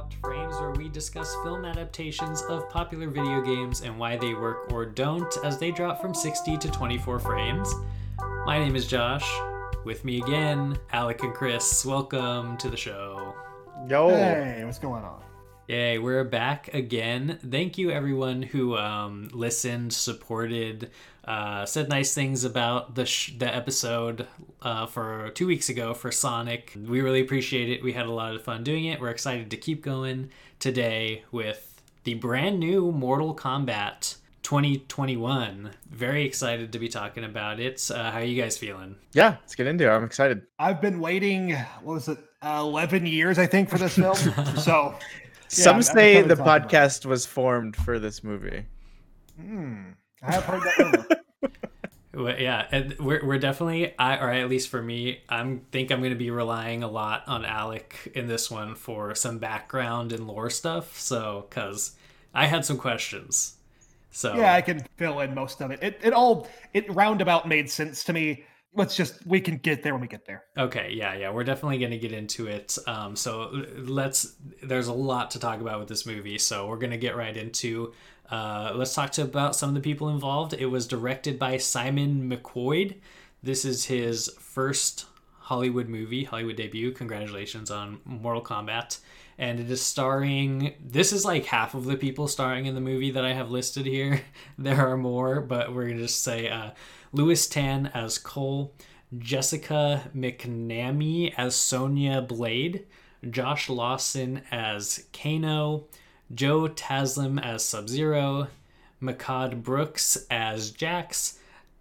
Dropped Frames, where we discuss film adaptations of popular video games and why they work or don't as they drop from 60 to 24 frames. My name is Josh. With me again, Alec and Chris. Welcome to the show. Yo. Hey, what's going on? Yay, we're back again. Thank you everyone who listened, supported, said nice things about the episode for 2 weeks ago for Sonic. We really appreciate it. We had a lot of fun doing it. We're excited to keep going today with the brand new Mortal Kombat 2021. Very excited to be talking about it. How are you guys feeling? Yeah, let's get into it. I'm excited. I've been waiting, 11 years, I think, for this film. So... Some say the podcast was formed for this movie. I have heard that rumor. Well, yeah, and we're definitely, or at least for me, I think I'm going to be relying a lot on Alec in this one for some background and lore stuff. So, because I had some questions. So yeah, I can fill in most of it. It roundabout made sense to me. We can get there when we get there. Okay, yeah, we're definitely going to get into it. There's a lot to talk about with this movie, so we're going to get right into, let's talk about some of the people involved. It was directed by Simon McQuoid. This is his first Hollywood debut. Congratulations on Mortal Kombat. And it is this is like half of the people starring in the movie that I have listed here. There are more, but we're going to just say, Lewis Tan as Cole, Jessica McNamee as Sonya Blade, Josh Lawson as Kano, Joe Taslim as Sub-Zero, Makad Brooks as Jax,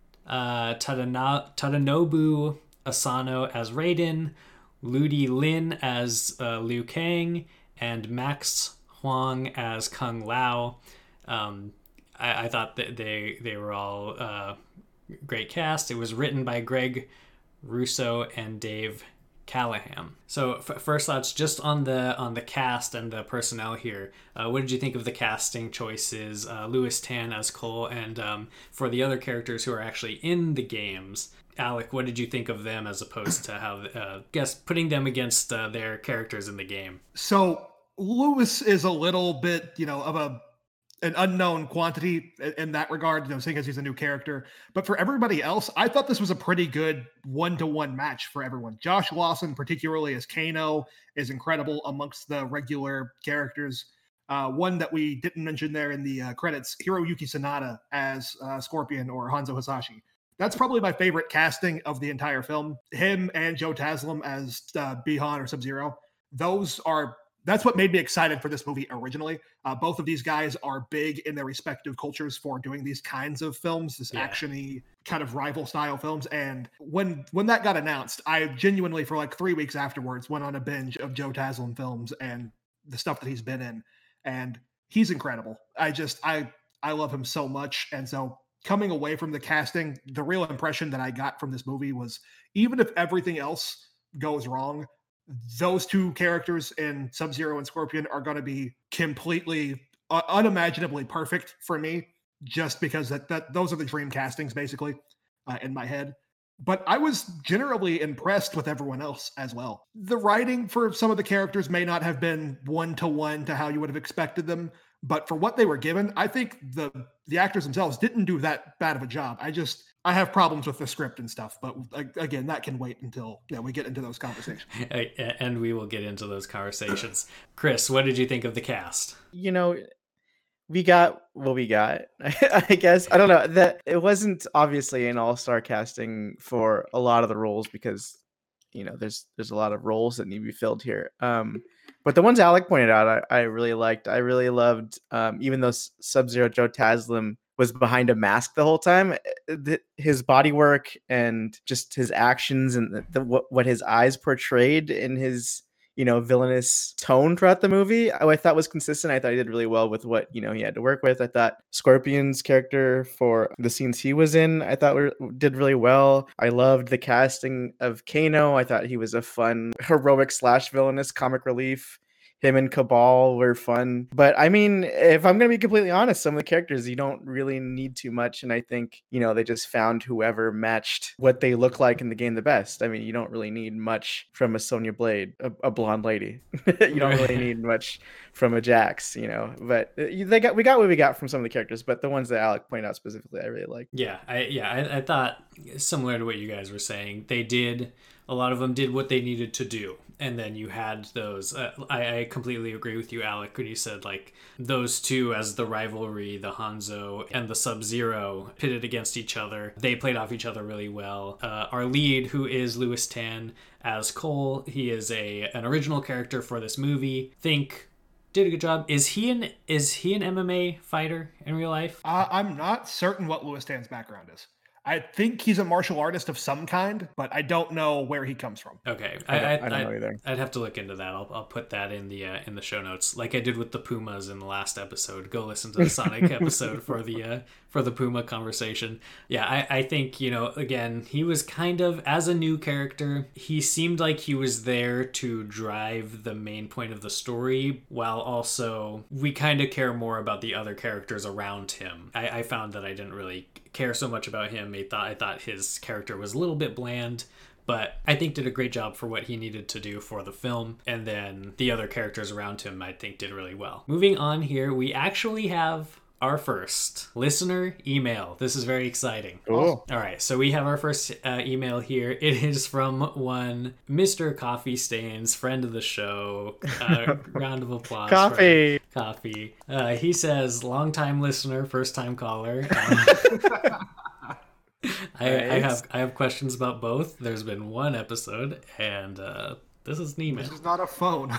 Tadanobu Asano as Raiden, Ludi Lin as Liu Kang, and Max Huang as Kung Lao. I thought that they were all... great cast. It was written by Greg Russo and Dave Callahan. So first thoughts just on the cast and the personnel here. What did you think of the casting choices? Lewis Tan as Cole, and for the other characters who are actually in the games, Alec, what did you think of them as opposed to how putting them against their characters in the game? So Lewis is a little bit, of an unknown quantity in that regard, seeing as he's a new character. But for everybody else, I thought this was a pretty good one-to-one match for everyone. Josh Lawson, particularly as Kano, is incredible amongst the regular characters. One that we didn't mention there in the credits, Hiroyuki Sanada as Scorpion or Hanzo Hasashi. That's probably my favorite casting of the entire film. Him and Joe Taslim as Bi-Han or Sub-Zero. That's what made me excited for this movie originally. Both of these guys are big in their respective cultures for doing these kinds of films, action-y kind of rival style films. And when that got announced, I genuinely, for like 3 weeks afterwards, went on a binge of Joe Taslim films and the stuff that he's been in. And he's incredible. I love him so much. And so coming away from the casting, the real impression that I got from this movie was, even if everything else goes wrong, those two characters in Sub-Zero and Scorpion are going to be completely unimaginably perfect for me, just because that those are the dream castings basically in my head. But I was generally impressed with everyone else as well. The writing for some of the characters may not have been one-to-one to how you would have expected them, but for what they were given, I think the actors themselves didn't do that bad of a job. I have problems with the script and stuff, but again, that can wait until we get into those conversations. And we will get into those conversations. Chris, what did you think of the cast? We got what we got. I guess, I don't know, that it wasn't obviously an all-star casting for a lot of the roles because there's a lot of roles that need to be filled here. But the ones Alec pointed out, I really liked. I really loved, even though Sub-Zero Joe Taslim was behind a mask the whole time, his body work and just his actions and what his eyes portrayed in his villainous tone throughout the movie, I thought was consistent. I thought he did really well with what he had to work with. I thought Scorpion's character for the scenes he was in, I thought did really well. I loved the casting of Kano. I thought he was a fun heroic / villainous comic relief. Him and Cabal were fun. But I mean, if I'm going to be completely honest, some of the characters you don't really need too much. And I think, they just found whoever matched what they look like in the game the best. I mean, you don't really need much from a Sonya Blade, a blonde lady. You don't really need much from a Jax, but we got what we got from some of the characters, but the ones that Alec pointed out specifically, I really like. I thought similar to what you guys were saying, a lot of them did what they needed to do. And then you had those, I completely agree with you, Alec, when you said like those two as the rivalry, the Hanzo and the Sub-Zero pitted against each other. They played off each other really well. Our lead, who is Lewis Tan as Cole, he is an original character for this movie. Did a good job. Is he an MMA fighter in real life? I'm not certain what Lewis Tan's background is. I think he's a martial artist of some kind, but I don't know where he comes from. Okay, I don't know either. I'd have to look into that. I'll put that in the show notes, like I did with the Pumas in the last episode. Go listen to the Sonic episode for the Puma conversation. Yeah, I think again, he was kind of, as a new character, he seemed like he was there to drive the main point of the story, while also we kind of care more about the other characters around him. I found that I didn't really care so much about him. I thought his character was a little bit bland, but I think did a great job for what he needed to do for the film. And then the other characters around him, I think, did really well. Moving on here, we actually have our first listener email. This is very exciting. Cool. All right, so we have our first email here. It is from one Mr. Coffee Stains, friend of the show. Round of applause. Coffee. Coffee. He says, long-time listener, first-time caller. I have questions about both. There's been one episode, and this is an email. This is not a phone.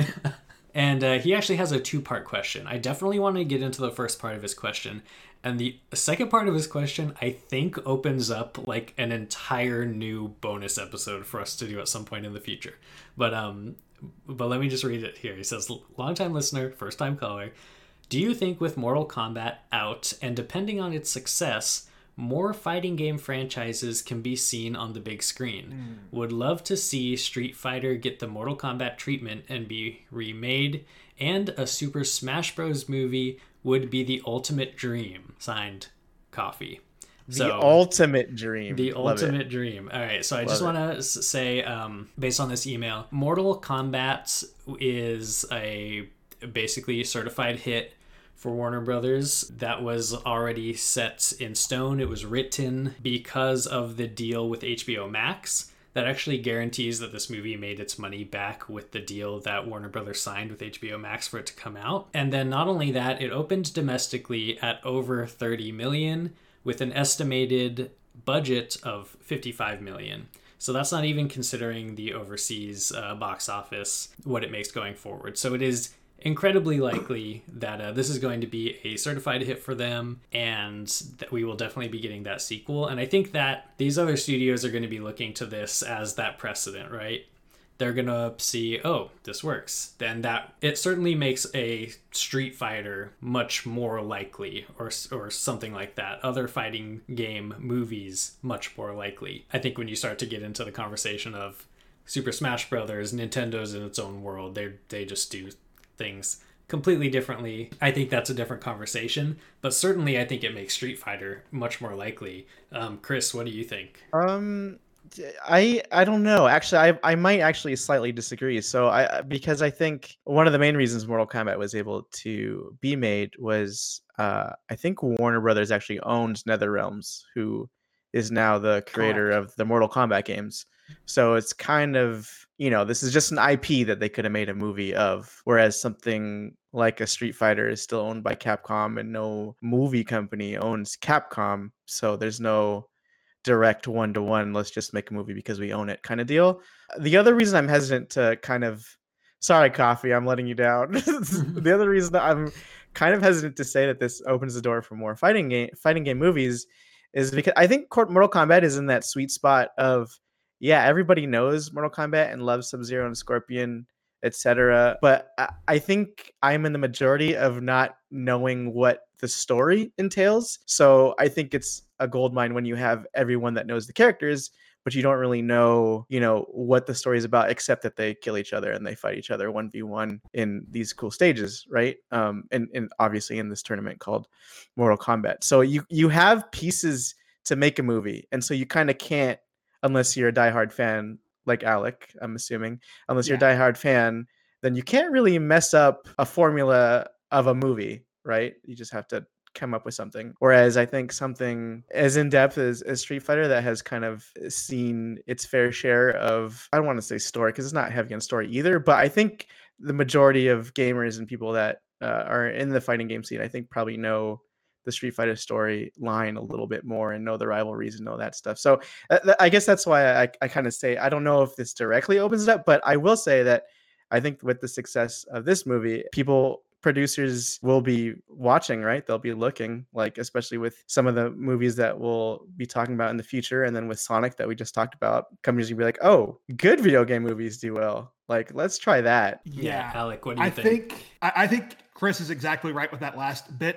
And he actually has a two-part question. I definitely want to get into the first part of his question. And the second part of his question, I think, opens up like an entire new bonus episode for us to do at some point in the future. But let me just read it here. He says, longtime listener, first-time caller, do you think with Mortal Kombat out, and depending on its success, more fighting game franchises can be seen on the big screen? Would love to see Street Fighter get the Mortal Kombat treatment and be remade, and a Super Smash Bros. Movie would be the ultimate dream. Signed, Coffee. The ultimate dream. The ultimate dream. All right, so I just want to say, based on this email, Mortal Kombat is a basically certified hit for Warner Brothers. That was already set in stone. It was written because of the deal with HBO Max that actually guarantees that this movie made its money back with the deal that Warner Brothers signed with HBO Max for it to come out. And then not only that, it opened domestically at over 30 million with an estimated budget of 55 million. So that's not even considering the overseas box office, what it makes going forward. So it is incredibly likely that this is going to be a certified hit for them, and that we will definitely be getting that sequel. And I think that these other studios are going to be looking to this as that precedent, right? They're going to see, oh, this works. Then that it certainly makes a Street Fighter much more likely, or something like that. Other fighting game movies much more likely. I think when you start to get into the conversation of Super Smash Brothers, Nintendo's in its own world. They just do things completely differently. I think that's a different conversation, but certainly I think it makes Street Fighter much more likely. Chris, what do you think? I don't know. Actually, I might actually slightly disagree. So because I think one of the main reasons Mortal Kombat was able to be made was I think Warner Brothers actually owns NetherRealms, who is now the creator of the Mortal Kombat games. So it's kind of, this is just an IP that they could have made a movie of, whereas something like a Street Fighter is still owned by Capcom, and no movie company owns Capcom. So there's no direct one-to-one, let's just make a movie because we own it kind of deal. The other reason I'm hesitant to sorry, Coffee, I'm letting you down. The other reason that I'm kind of hesitant to say that this opens the door for more fighting game movies is because I think Mortal Kombat is in that sweet spot of, yeah, everybody knows Mortal Kombat and loves Sub-Zero and Scorpion, etc. But I think I'm in the majority of not knowing what the story entails. So I think it's a goldmine when you have everyone that knows the characters, but you don't really know, what the story is about, except that they kill each other and they fight each other 1v1 in these cool stages, right? And obviously in this tournament called Mortal Kombat. So you have pieces to make a movie, and so you kind of can't, unless you're a diehard fan like Alec, I'm assuming, unless you're a diehard fan, then you can't really mess up a formula of a movie, right? You just have to come up with something. Whereas I think something as in depth as Street Fighter that has kind of seen its fair share of, I don't want to say story because it's not heavy on story either, but I think the majority of gamers and people that are in the fighting game scene, I think probably know the Street Fighter story line a little bit more and know the rivalries and know that stuff. So I guess that's why I kind of say, I don't know if this directly opens it up, but I will say that I think with the success of this movie, producers will be watching, right? They'll be looking, like, especially with some of the movies that we'll be talking about in the future. And then with Sonic that we just talked about, companies will be like, oh, good video game movies do well. Like, let's try that. Yeah. Alec, what do you think? I think Chris is exactly right with that last bit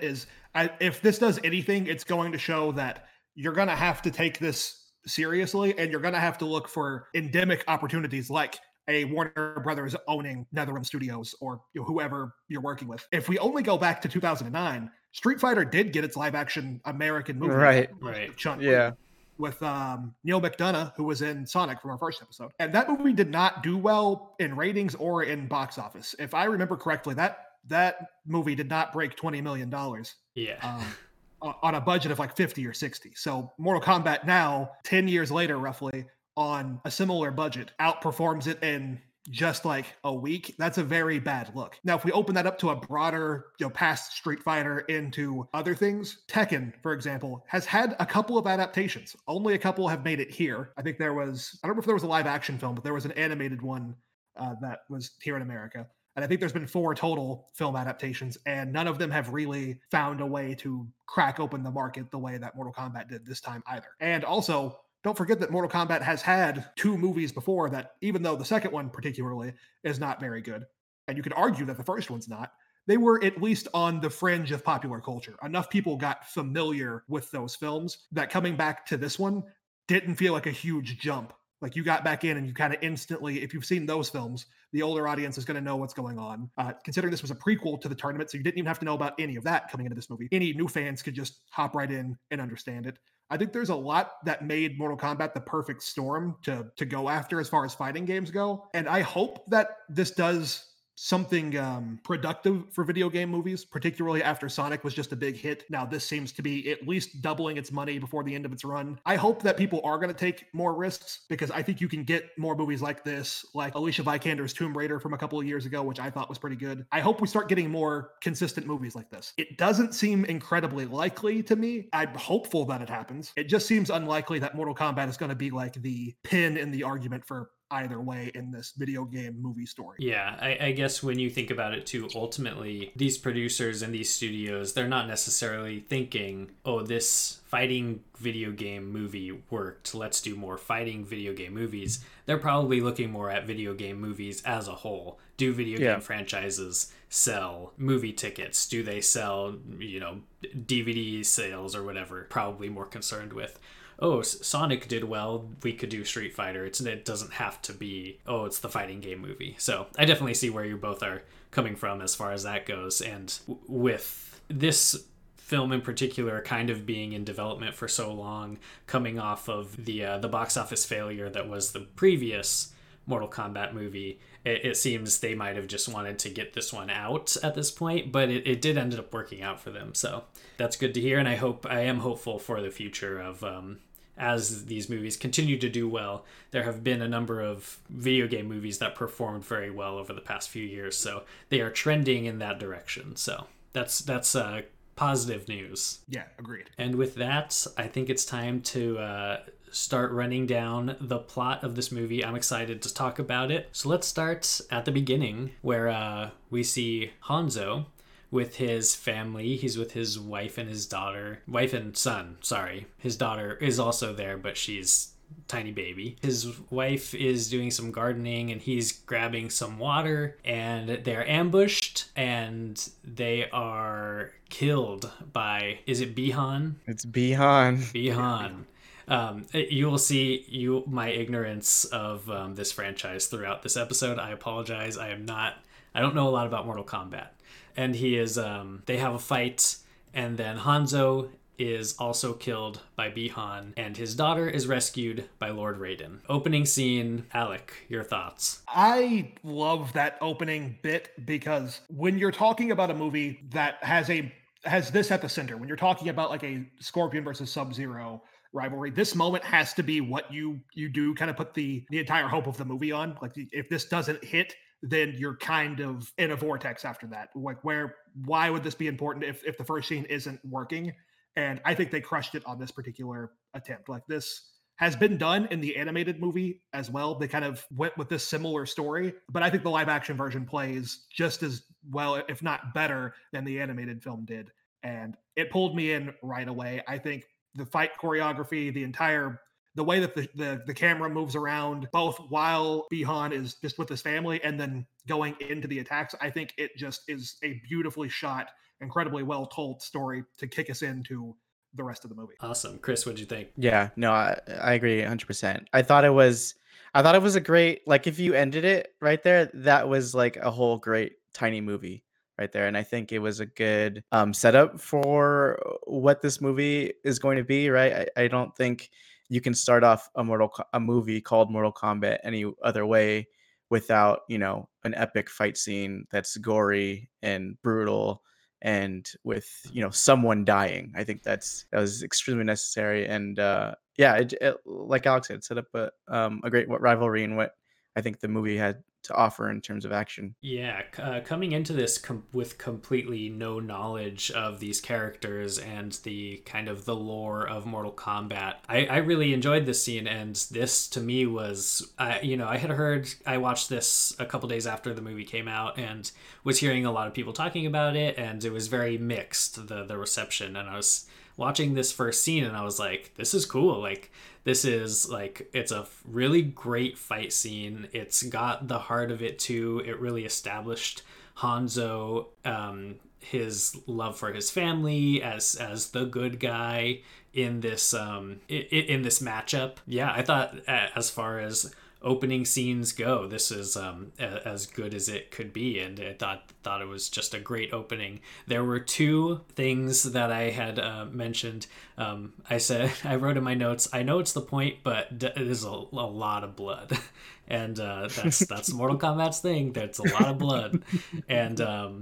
if this does anything, it's going to show that you're going to have to take this seriously and you're going to have to look for endemic opportunities like a Warner Brothers owning NetherRealm Studios or whoever you're working with. If we only go back to 2009, Street Fighter did get its live action American movie. Right. Chunk. Yeah. With Neil McDonough, who was in Sonic from our first episode. And that movie did not do well in ratings or in box office. If I remember correctly, that movie did not break $20 million. Yeah. On a budget of like 50 or 60. So Mortal Kombat now, 10 years later, roughly, on a similar budget, outperforms it in just like a week. That's a very bad look. Now, if we open that up to a broader, past Street Fighter into other things, Tekken, for example, has had a couple of adaptations. Only a couple have made it here. I think I don't know if there was a live action film, but there was an animated one that was here in America. And I think there's been 4 total film adaptations, and none of them have really found a way to crack open the market the way that Mortal Kombat did this time either. And also, don't forget that Mortal Kombat has had 2 movies before that, even though the second one particularly is not very good, and you could argue that the first one's not, they were at least on the fringe of popular culture. Enough people got familiar with those films that coming back to this one didn't feel like a huge jump. Like, you got back in and you kind of instantly, if you've seen those films, the older audience is going to know what's going on. Considering this was a prequel to the tournament, so you didn't even have to know about any of that coming into this movie. Any new fans could just hop right in and understand it. I think there's a lot that made Mortal Kombat the perfect storm to go after as far as fighting games go. And I hope that this does something productive for video game movies, particularly after Sonic was just a big hit. Now this seems to be at least doubling its money before the end of its run. I hope that people are going to take more risks, because I think you can get more movies like this, like Alicia Vikander's Tomb Raider from a couple of years ago, which I thought was pretty good. I hope we start getting more consistent movies like this. It doesn't seem incredibly likely to me. I'm hopeful that it happens. It just seems unlikely that Mortal Kombat is going to be like the pin in the argument for either way in this video game movie story. Yeah, I guess when you think about it too, ultimately, these producers and these studios, they're not necessarily thinking, oh, this fighting video game movie worked, let's do more fighting video game movies. They're probably looking more at video game movies as a whole. Do video game franchises sell movie tickets? Do they sell, DVD sales or whatever? Probably more concerned with, oh, Sonic did well, we could do Street Fighter. It doesn't have to be, oh, it's the fighting game movie. So I definitely see where you both are coming from as far as that goes. And with this film in particular kind of being in development for so long, coming off of the box office failure that was the previous Mortal Kombat movie, it seems they might have just wanted to get this one out at this point, but it did end up working out for them. So that's good to hear, and I am hopeful for the future of as these movies continue to do well. There have been a number of video game movies that performed very well over the past few years, so they are trending in that direction. So that's positive news. Yeah, agreed. And with that, I think it's time to start running down the plot of this movie. I'm excited to talk about it. So let's start at the beginning, where we see Hanzo with his family. He's with his wife and son. His daughter is also there, but she's tiny baby. His wife is doing some gardening and he's grabbing some water, and they're ambushed and they are killed by, is it Bihan? It's Bihan. Bihan. You will see my ignorance of this franchise throughout this episode. I apologize. I don't know a lot about Mortal Kombat. And he is, they have a fight, and then Hanzo is also killed by Bihan, and his daughter is rescued by Lord Raiden. Opening scene, Alec, your thoughts? I love that opening bit because when you're talking about a movie that has this at the center, when you're talking about like a Scorpion versus Sub-Zero rivalry, this moment has to be what you do kind of put the entire hope of the movie on. Like if this doesn't hit, then you're kind of in a vortex after that. Like why would this be important if the first scene isn't working? And I think they crushed it on this particular attempt. Like this has been done in the animated movie as well. They kind of went with this similar story, but I think the live action version plays just as well, if not better, than the animated film did. And it pulled me in right away. I think the fight choreography, the way that the camera moves around, both while Bihan is just with his family and then going into the attacks, I think it just is a beautifully shot, incredibly well told story to kick us into the rest of the movie. Awesome. Chris, what'd you think? Yeah, no, I agree 100%. I thought it was a great, like if you ended it right there, that was like a whole great tiny movie right there. And I think it was a good setup for what this movie is going to be, right? I don't think you can start off a movie called Mortal Kombat any other way without, an epic fight scene that's gory and brutal and with someone dying. I think that was extremely necessary. And yeah, it, like Alex said, set up a great rivalry and what I think the movie had to offer in terms of action. Yeah, coming into this with completely no knowledge of these characters and the kind of the lore of Mortal Kombat, I really enjoyed this scene, and this to me was, I watched this a couple days after the movie came out and was hearing a lot of people talking about it, and it was very mixed, the reception, and I was watching this first scene and I was like, this is cool. Like, this is like, it's a really great fight scene. It's got the heart of it too. It really established Hanzo, his love for his family as the good guy in this in this matchup. Yeah, I thought as far as opening scenes go, this is as good as it could be, and I thought it was just a great opening. There were two things that I had mentioned. I wrote in my notes, I know it's the point, but it is a lot of blood. And that's Mortal Kombat's thing. There's a lot of blood, and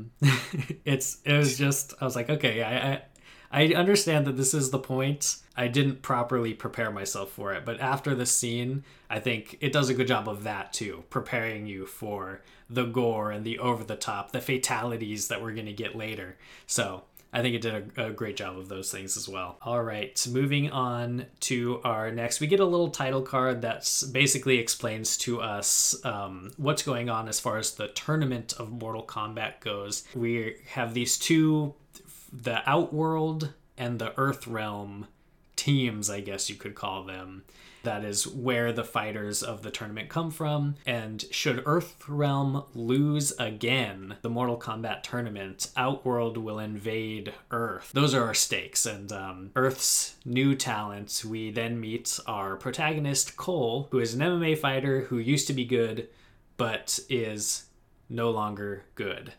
it was just, I was like, okay, I understand that this is the point. I didn't properly prepare myself for it, but after the scene, I think it does a good job of that too, preparing you for the gore and the over the top, the fatalities that we're going to get later. So I think it did a great job of those things as well. All right, moving on to our next, we get a little title card that basically explains to us what's going on as far as the tournament of Mortal Kombat goes. We have these two, the Outworld and the Earthrealm teams, I guess you could call them. That is where the fighters of the tournament come from. And should Earthrealm lose again the Mortal Kombat tournament, Outworld will invade Earth. Those are our stakes. And Earth's new talent, we then meet our protagonist, Cole, who is an MMA fighter who used to be good, but is no longer good.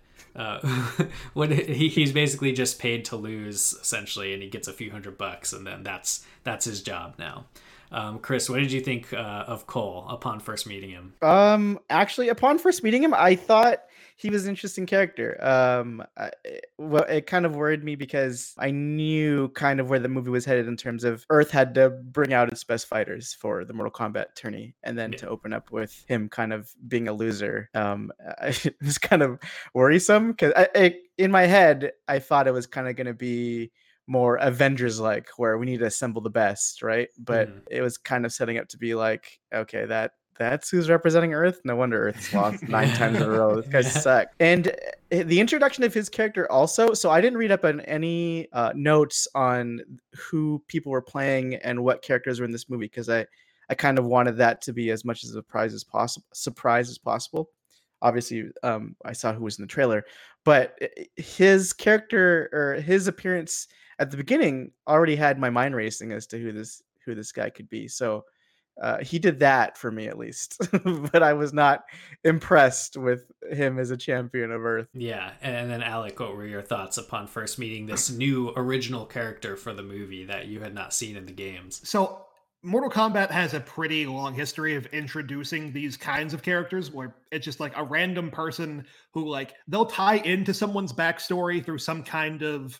He's basically just paid to lose, essentially, and he gets a few $100, and then that's his job now. Chris, what did you think of Cole upon first meeting him? Actually, upon first meeting him, I thought he was an interesting character. It kind of worried me because I knew kind of where the movie was headed in terms of Earth had to bring out its best fighters for the Mortal Kombat tourney, and then to open up with him kind of being a loser, it was kind of worrisome because in my head, I thought it was kind of going to be more Avengers like, where we need to assemble the best, right? But it was kind of setting up to be like, okay, that's who's representing Earth. No wonder Earth's lost 9 times in a row. This guy suck. And the introduction of his character also, so I didn't read up on any notes on who people were playing and what characters were in this movie, because I kind of wanted that to be as much as a surprise as possible. Obviously, I saw who was in the trailer, but his character or his appearance at the beginning already had my mind racing as to who this guy could be. So he did that for me at least, but I was not impressed with him as a champion of Earth. Yeah, and then Alec, what were your thoughts upon first meeting this new original character for the movie that you had not seen in the games? So Mortal Kombat has a pretty long history of introducing these kinds of characters where it's just like a random person who like they'll tie into someone's backstory through some kind of,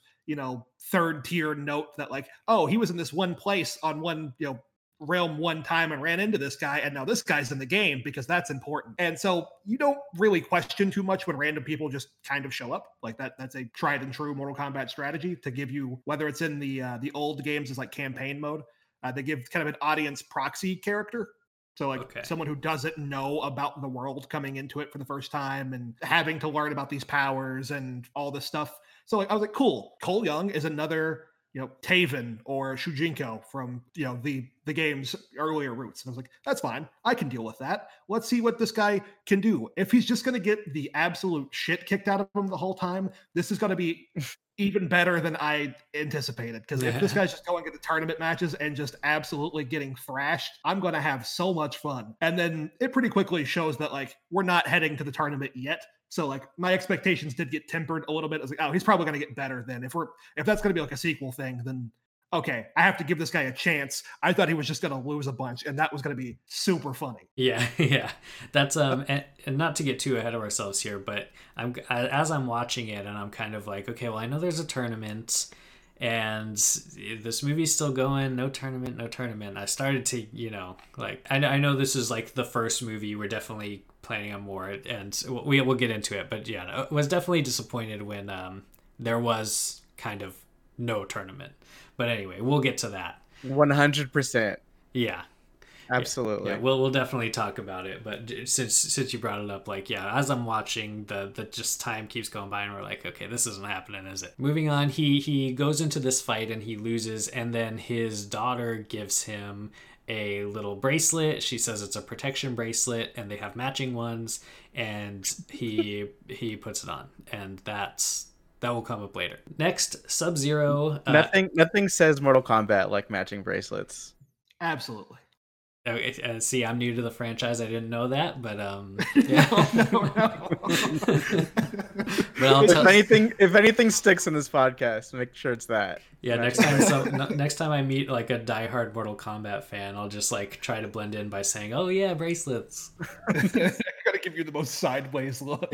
third tier note that like, oh, he was in this one place on one, realm one time and ran into this guy, and now this guy's in the game because that's important. And so you don't really question too much when random people just kind of show up like that. That's a tried and true Mortal Kombat strategy to give you, whether it's in the old games is like campaign mode, they give kind of an audience proxy character. So like someone who doesn't know about the world coming into it for the first time and having to learn about these powers and all this stuff. So like I was like, cool. Cole Young is another Taven or Shujinko from, the game's earlier roots. And I was like, that's fine. I can deal with that. Let's see what this guy can do. If he's just going to get the absolute shit kicked out of him the whole time, this is going to be even better than I anticipated. Because if this guy's just going into tournament matches and just absolutely getting thrashed, I'm going to have so much fun. And then it pretty quickly shows that like, we're not heading to the tournament yet. So like my expectations did get tempered a little bit. I was like, oh, he's probably going to get better then. If that's going to be like a sequel thing, then okay, I have to give this guy a chance. I thought he was just going to lose a bunch, and that was going to be super funny. Yeah. That's and not to get too ahead of ourselves here, but as I'm watching it, and I'm kind of like, okay, well, I know there's a tournament, and this movie's still going. No tournament. I started to, like, I know this is like the first movie. We're definitely planning on more, and we'll get into it. But yeah, I was definitely disappointed when there was kind of no tournament. But anyway, we'll get to that. 100%. Yeah. Absolutely. Yeah, we'll definitely talk about it. But since you brought it up, like, yeah, as I'm watching, the just time keeps going by, and we're like, okay, this isn't happening, is it? Moving on, he goes into this fight and he loses, and then his daughter gives him a little bracelet. She says it's a protection bracelet, and they have matching ones, and he puts it on, and that will come up later. Next, Sub-Zero. Nothing says Mortal Kombat like matching bracelets. Absolutely. Okay, see, I'm new to the franchise. I didn't know that, but yeah. But if anything sticks in this podcast, make sure it's that. Yeah, next time I meet like a diehard Mortal Kombat fan, I'll just like try to blend in by saying, "Oh yeah, bracelets." I gotta give you the most sideways look.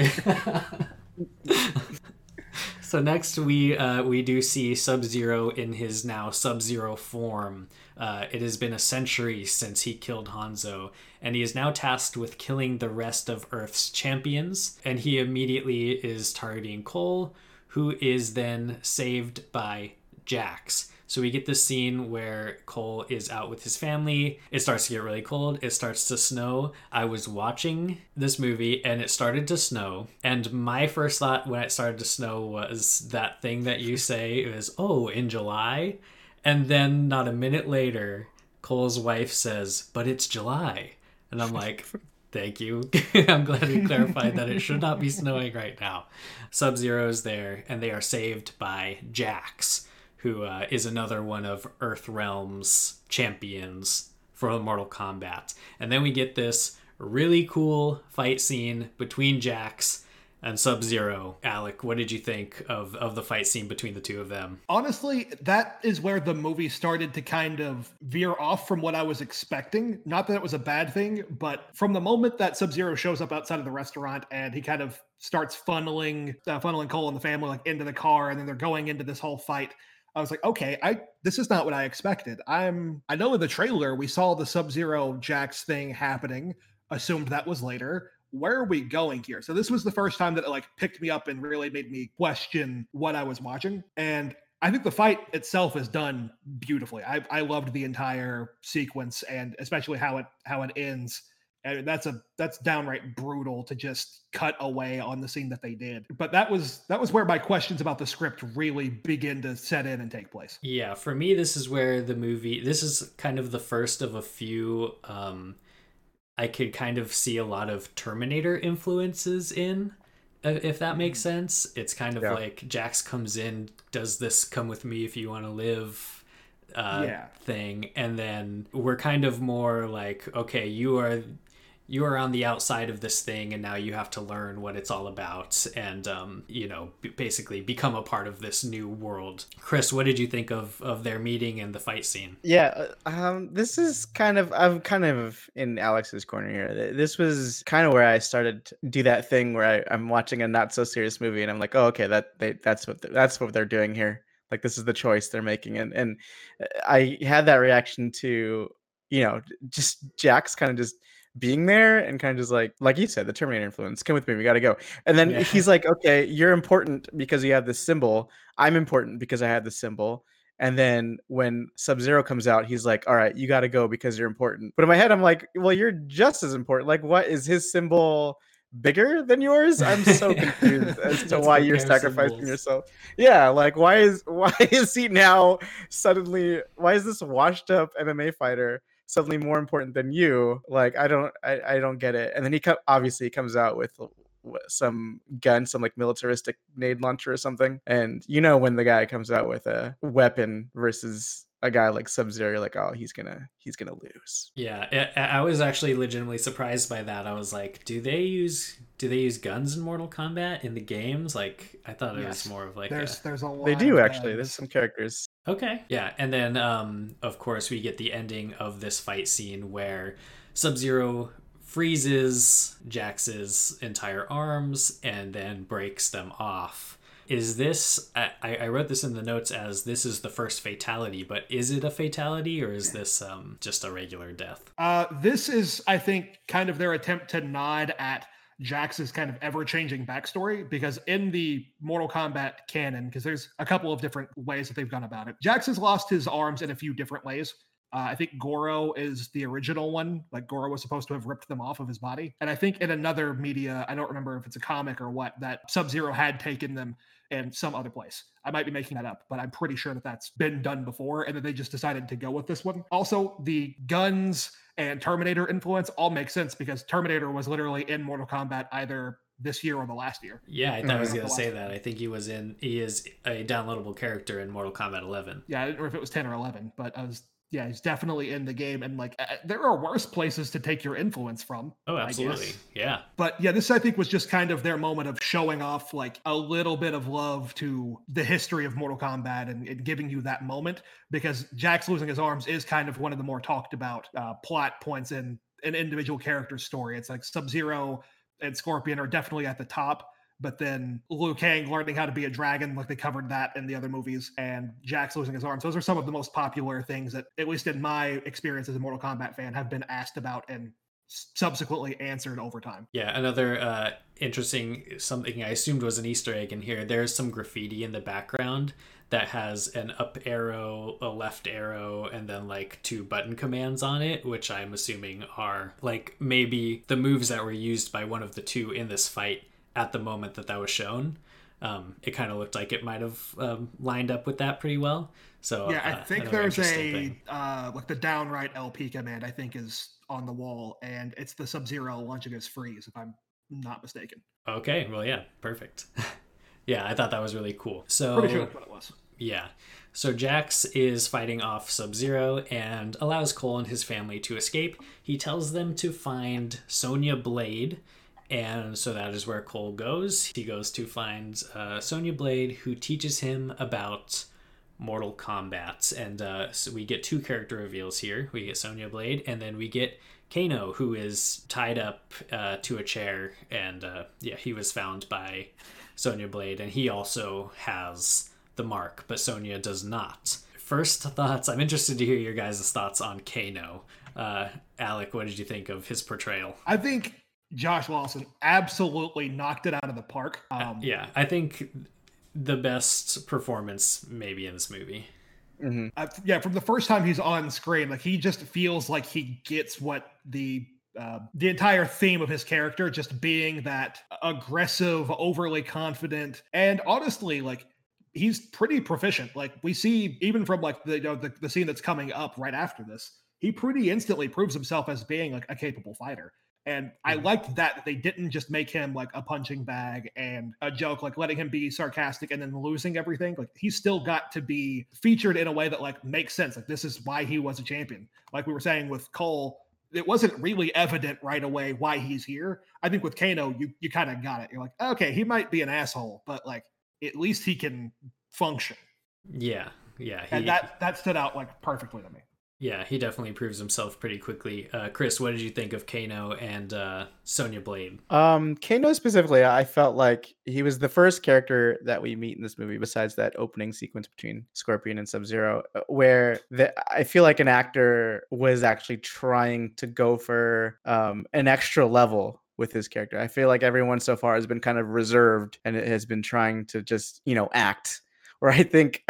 So next we do see Sub-Zero in his now Sub-Zero form. It has been a century since he killed Hanzo, and he is now tasked with killing the rest of Earth's champions, and he immediately is targeting Cole, who is then saved by Jax. So we get this scene where Cole is out with his family. It starts to get really cold. It starts to snow. I was watching this movie and it started to snow. And my first thought when it started to snow was that thing that you say is, oh, in July? And then not a minute later, Cole's wife says, but it's July. And I'm like, thank you. I'm glad we clarified that it should not be snowing right now. Sub-Zero is there and they are saved by Jax, who is another one of Earthrealm's champions for Mortal Kombat. And then we get this really cool fight scene between Jax and Sub-Zero. Alec, what did you think of the fight scene between the two of them? Honestly, that is where the movie started to kind of veer off from what I was expecting. Not that it was a bad thing, but from the moment that Sub-Zero shows up outside of the restaurant and he kind of starts funneling Cole and the family like into the car, and then they're going into this whole fight, I was like, okay, this is not what I expected. I know in the trailer we saw the Sub-Zero Jax thing happening, assumed that was later. Where are we going here? So this was the first time that it like picked me up and really made me question what I was watching. And I think the fight itself is done beautifully. I loved the entire sequence, and especially how it ends. And that's downright brutal to just cut away on the scene that they did. But that was where my questions about the script really begin to set in and take place. Yeah, for me, this is where this is kind of the first of a few I could kind of see a lot of Terminator influences in, if that makes sense. It's kind of like Jax comes in, does this come with me if you want to live thing, and then we're kind of more like, okay, you are on the outside of this thing, and now you have to learn what it's all about, and basically become a part of this new world. Chris, what did you think of their meeting and the fight scene? Yeah, this is I'm kind of in Alex's corner here. This was kind of where I started to do that thing where I'm watching a not so serious movie and I'm like, oh, okay, that's what they're doing here. Like, this is the choice they're making, and I had that reaction to, just Jax kind of just being there and kind of just like you said, the Terminator influence. Come with me, we got to go. And then he's like, okay, you're important because you have this symbol. I'm important because I have this symbol. And then when Sub-Zero comes out, he's like, all right, you got to go because you're important. But in my head, I'm like, well, you're just as important. Like, what is his symbol bigger than yours? I'm so confused as to why you're sacrificing yourself. Yeah, like why is he now suddenly, why is this washed up MMA fighter suddenly more important than you? Like, I don't get it. And then he obviously comes out with some gun, some like militaristic nade launcher or something, and when the guy comes out with a weapon versus a guy like Sub-Zero, you're like, oh, he's gonna lose. Yeah, I was actually legitimately surprised by that. I was like, do they use guns in Mortal Kombat in the games? Like, I thought it was more of like there's a lot. They do actually. There's some characters. Okay, yeah, and then of course we get the ending of this fight scene where Sub-Zero freezes Jax's entire arms and then breaks them off. Is this, I wrote this in the notes as this is the first fatality, but is it a fatality or is this just a regular death? This is, I think, kind of their attempt to nod at Jax's kind of ever-changing backstory, because in the Mortal Kombat canon, because there's a couple of different ways that they've gone about it, Jax has lost his arms in a few different ways. I think Goro is the original one. Like, Goro was supposed to have ripped them off of his body. And I think in another media, I don't remember if it's a comic or what, that Sub-Zero had taken them in some other place. I might be making that up, but I'm pretty sure that that's been done before, and that they just decided to go with this one. Also, the guns and Terminator influence all make sense, because Terminator was literally in Mortal Kombat either this year or the last year. Yeah, I thought I was going to say that. I think he is a downloadable character in Mortal Kombat 11. Yeah, I don't know if it was 10 or 11, but he's definitely in the game, and like there are worse places to take your influence from. Oh, absolutely. Yeah. But yeah, this I think was just kind of their moment of showing off like a little bit of love to the history of Mortal Kombat and giving you that moment, because Jax losing his arms is kind of one of the more talked about plot points in an individual character's story. It's like Sub-Zero and Scorpion are definitely at the top, but then Liu Kang learning how to be a dragon, like they covered that in the other movies, and Jax losing his arms. Those are some of the most popular things that, at least in my experience as a Mortal Kombat fan, have been asked about and subsequently answered over time. Yeah, another interesting, something I assumed was an Easter egg in here, there's some graffiti in the background that has an up arrow, a left arrow, and then like 2 button commands on it, which I'm assuming are like maybe the moves that were used by one of the 2 in this fight at the moment that was shown. It kind of looked like it might have lined up with that pretty well. So yeah, I think there's a like the downright LP command, I think, is on the wall, and it's the Sub-Zero launching his freeze, if I'm not mistaken. Okay, well, yeah, perfect. Yeah, I thought that was really cool. So pretty sure that's what it was. Yeah. So Jax is fighting off Sub-Zero and allows Cole and his family to escape. He tells them to find Sonya Blade, and so that is where Cole goes. He goes to find Sonya Blade, who teaches him about Mortal Kombat. And so we get 2 character reveals here. We get Sonya Blade, and then we get Kano, who is tied up to a chair. And he was found by Sonya Blade, and he also has the mark, but Sonya does not. First thoughts, I'm interested to hear your guys' thoughts on Kano. Alec, what did you think of his portrayal? I think Josh Lawson absolutely knocked it out of the park. I think the best performance maybe in this movie. Mm-hmm. From the first time he's on screen, like he just feels like he gets what the entire theme of his character, just being that aggressive, overly confident, and honestly, like he's pretty proficient. Like we see even from like the scene that's coming up right after this, he pretty instantly proves himself as being like a capable fighter. And I liked that they didn't just make him like a punching bag and a joke, like letting him be sarcastic and then losing everything. Like he still got to be featured in a way that like makes sense. Like this is why he was a champion. Like we were saying with Cole, it wasn't really evident right away why he's here. I think with Kano, you kind of got it. You're like, okay, he might be an asshole, but like at least he can function. Yeah. And that stood out like perfectly to me. Yeah, he definitely proves himself pretty quickly. Chris, what did you think of Kano and Sonya Blade? Kano specifically, I felt like he was the first character that we meet in this movie, besides that opening sequence between Scorpion and Sub-Zero, where I feel like an actor was actually trying to go for an extra level with his character. I feel like everyone so far has been kind of reserved, and it has been trying to just, act. Or I think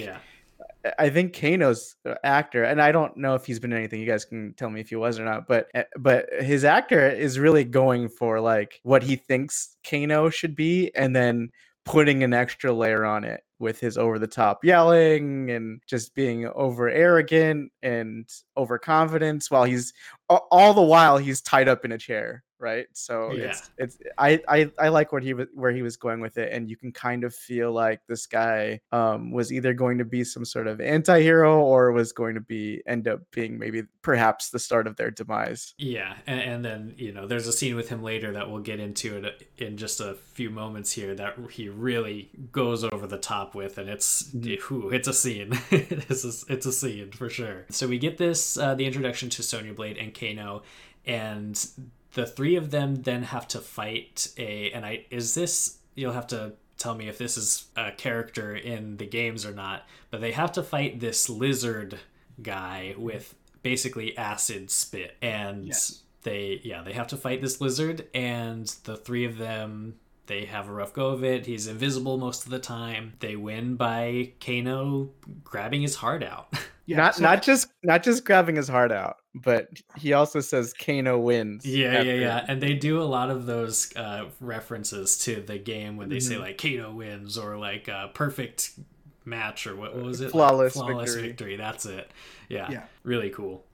Kano's actor, and I don't know if he's been in anything. You guys can tell me if he was or not. But his actor is really going for like what he thinks Kano should be, and then putting an extra layer on it with his over the top yelling and just being over arrogant and overconfidence, while he's all the while he's tied up in a chair. Right. So I like where he was going with it. And you can kind of feel like this guy was either going to be some sort of anti-hero or was going to end up being maybe perhaps the start of their demise. Yeah. And then, there's a scene with him later that we'll get into it in just a few moments here that he really goes over the top with. And it's a scene. It's a scene for sure. So we get the introduction to Sonya Blade and Kano, and the three of them then have to fight you'll have to tell me if this is a character in the games or not, but they have to fight this lizard guy with basically acid spit. And they have to fight this lizard, and the three of them, they have a rough go of it. He's invisible most of the time. They win by Kano grabbing his heart out. Yeah, not just grabbing his heart out, but he also says Kano wins. Yeah. And they do a lot of those references to the game when they say like Kano wins, or like perfect match, or what was it? Flawless victory. That's it. Yeah. Really cool.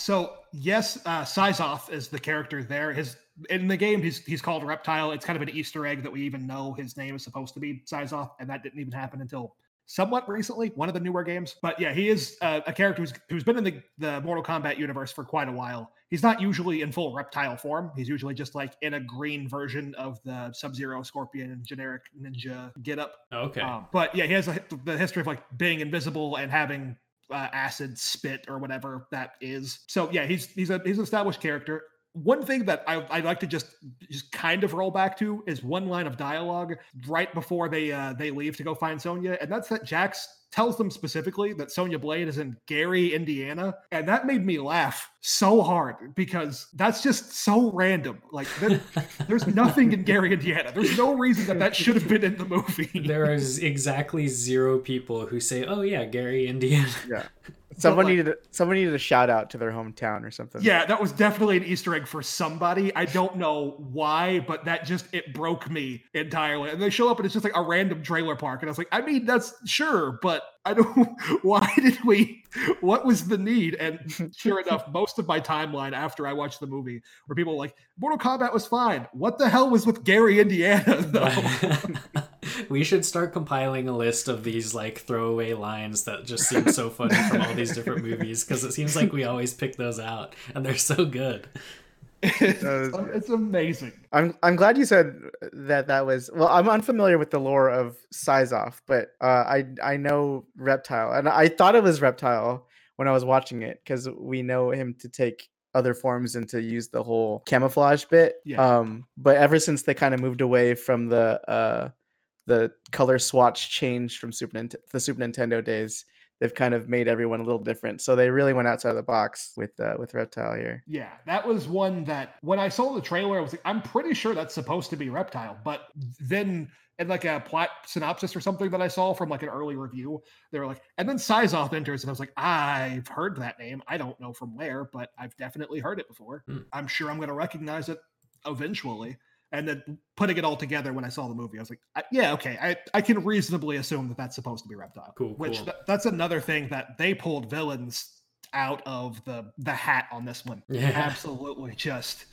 Syzoth is the character there. In the game, he's called Reptile. It's kind of an Easter egg that we even know his name is supposed to be Syzoth, and that didn't even happen until somewhat recently, one of the newer games. But yeah, he is a character who's been in the Mortal Kombat universe for quite a while. He's not usually in full reptile form. He's usually just like in a green version of the Sub-Zero, Scorpion, and generic ninja getup. Okay. But yeah, he has the history of like being invisible and having acid spit or whatever that is. So yeah, he's an established character. One thing that I like to just kind of roll back to is one line of dialogue right before they leave to go find Sonya, and that's that Jax tells them specifically that Sonya Blade is in Gary, Indiana, and that made me laugh so hard because that's just so random. Like there's nothing in Gary, Indiana. There's no reason that should have been in the movie. There is exactly 0 people who say, "Oh yeah, Gary, Indiana." Yeah. Someone needed a shout out to their hometown or something. Yeah, that was definitely an Easter egg for somebody. I don't know why, but it broke me entirely. And they show up and it's just like a random trailer park. And I was like, I mean, that's sure, but I don't, what was the need? And sure enough, most of my timeline after I watched the movie were people like, Mortal Kombat was fine. What the hell was with Gary, Indiana, though? We should start compiling a list of these like throwaway lines that just seem so funny from all these different movies, because it seems like we always pick those out and they're so good. It's amazing. I'm glad you said that was, well, I'm unfamiliar with the lore of Syzoth, but I know Reptile, and I thought it was Reptile when I was watching it, because we know him to take other forms and to use the whole camouflage bit. But ever since they kind of moved away from the color swatch change from the Super Nintendo days, they've kind of made everyone a little different. So they really went outside of the box with Reptile here. Yeah, that was one that when I saw the trailer, I was like, I'm pretty sure that's supposed to be Reptile. But then in like a plot synopsis or something that I saw from like an early review, they were like, and then Syzoth enters, and I was like, I've heard that name. I don't know from where, but I've definitely heard it before. I'm sure I'm going to recognize it eventually. And then putting it all together when I saw the movie, I was like, yeah, okay, I can reasonably assume that that's supposed to be Reptile. Cool. That's another thing that they pulled villains out of the hat on this one. Yeah. Absolutely just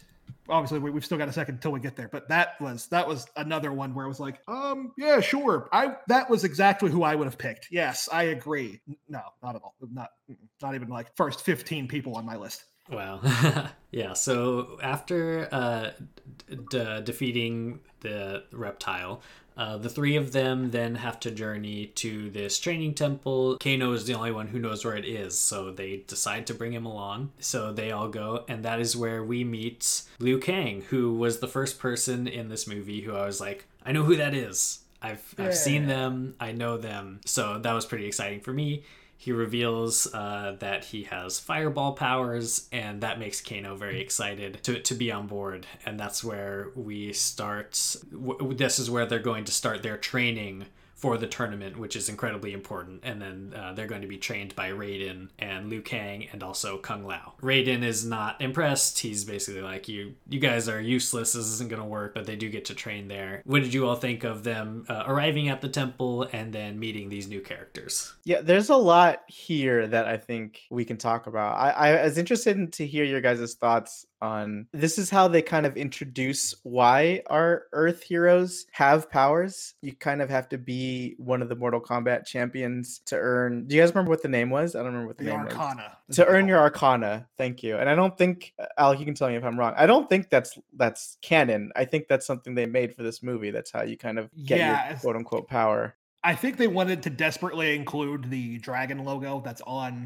obviously we've still got a second until we get there, but that was another one where it was like, yeah, sure. That was exactly who I would have picked. Yes, I agree. No, not at all. Not even like first 15 people on my list. Wow. Yeah, so after defeating the reptile, the three of them then have to journey to this training temple. Kano is the only one who knows where it is, so they decide to bring him along. So they all go, and that is where we meet Liu Kang, who was the first person in this movie who I was like, I know who that is. I've seen them, I know them. So that was pretty exciting for me. He reveals that he has fireball powers, and that makes Kano very excited to be on board. And that's where we start. This is where they're going to start their training for the tournament, which is incredibly important. And then they're going to be trained by Raiden and Liu Kang and also Kung Lao. Raiden is not impressed. He's basically like, you guys are useless. This isn't going to work, but they do get to train there. What did you all think of them arriving at the temple and then meeting these new characters? Yeah, there's a lot here that I think we can talk about. I was interested to hear your guys' thoughts on this. Is how they kind of introduce why our Earth heroes have powers. You kind of have to be one of the Mortal Kombat champions to earn. Do you guys remember what the name was? I don't remember what the name Arcana. was. To earn your Arcana. Thank you. And I don't think, Alec, you can tell me if I'm wrong. I don't think that's canon. I think that's something they made for this movie. That's how you kind of get your quote unquote power. I think they wanted to desperately include the dragon logo that's on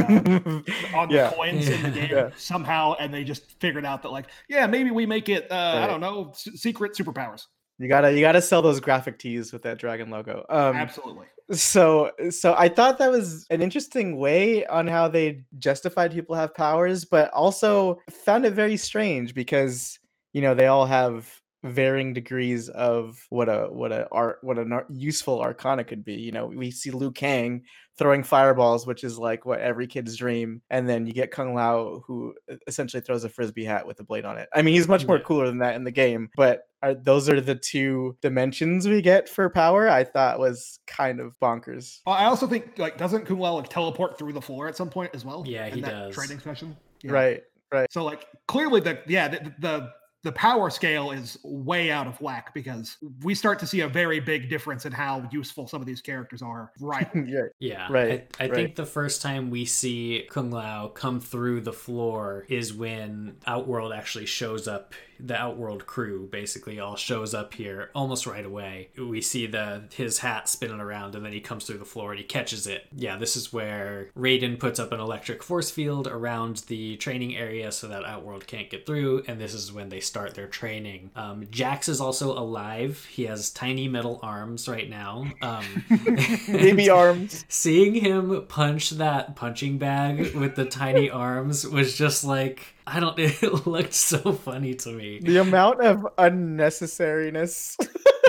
the coins in the game somehow, and they just figured out that like, yeah, maybe we make it I don't know, secret superpowers. You gotta sell those graphic tees with that dragon logo. Absolutely. So I thought that was an interesting way on how they justified people have powers, but also found it very strange because they all have varying degrees of what a useful arcana could be. We see Liu Kang throwing fireballs, which is like what every kid's dream, and then you get Kung Lao, who essentially throws a frisbee hat with a blade on it. I mean, he's much more cooler than that in the game, but those are the two dimensions we get for power. I thought was kind of bonkers. I also think doesn't Kung Lao teleport through the floor at some point as well? Yeah, he does. Training session. Yeah. Right. So clearly the power scale is way out of whack because we start to see a very big difference in how useful some of these characters are. Right. Yeah. Right. I think the first time we see Kung Lao come through the floor is when Outworld actually shows up. The Outworld crew basically all shows up here almost right away. We see his hat spinning around, and then he comes through the floor and he catches it. Yeah, this is where Raiden puts up an electric force field around the training area so that Outworld can't get through, and this is when they start their training. Jax is also alive. He has tiny metal arms right now. Baby arms. Seeing him punch that punching bag with the tiny arms was just like, it looked so funny to me. The amount of unnecessariness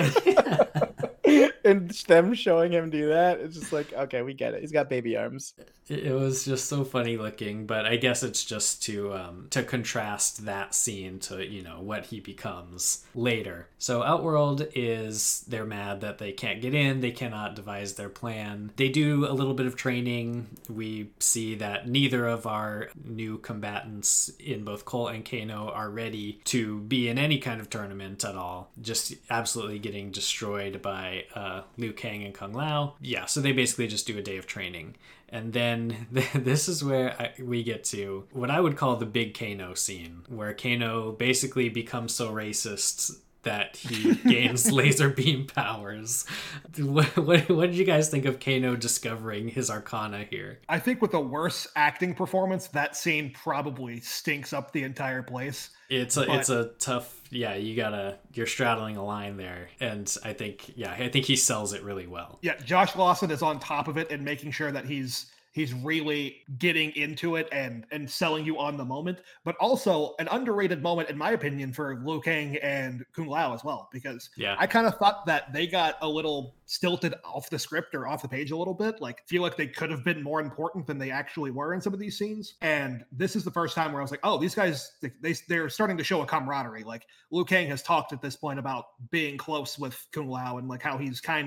and them showing him do that, it's just like, okay, we get it. He's got baby arms. It was just so funny looking, but I guess it's just to contrast that scene to, what he becomes later. So Outworld they're mad that they can't get in, they cannot devise their plan. They do a little bit of training. We see that neither of our new combatants in both Cole and Kano are ready to be in any kind of tournament at all. Just absolutely getting destroyed by Liu Kang and Kung Lao. Yeah, so they basically just do a day of training. And then this is where we get to what I would call the big Kano scene, where Kano basically becomes so racist that he gains laser beam powers. What did you guys think of Kano discovering his Arcana here? I think with a worse acting performance, that scene probably stinks up the entire place. It's a tough, you're straddling a line there. And I think he sells it really well. Yeah, Josh Lawson is on top of it and making sure that he's really getting into it and selling you on the moment, but also an underrated moment, in my opinion, for Liu Kang and Kung Lao as well, because I kind of thought that they got a little stilted off the script or off the page a little bit. Feel like they could have been more important than they actually were in some of these scenes. And this is the first time where I was like, oh, these guys, they're starting to show a camaraderie. Liu Kang has talked at this point about being close with Kung Lao and how he's kind of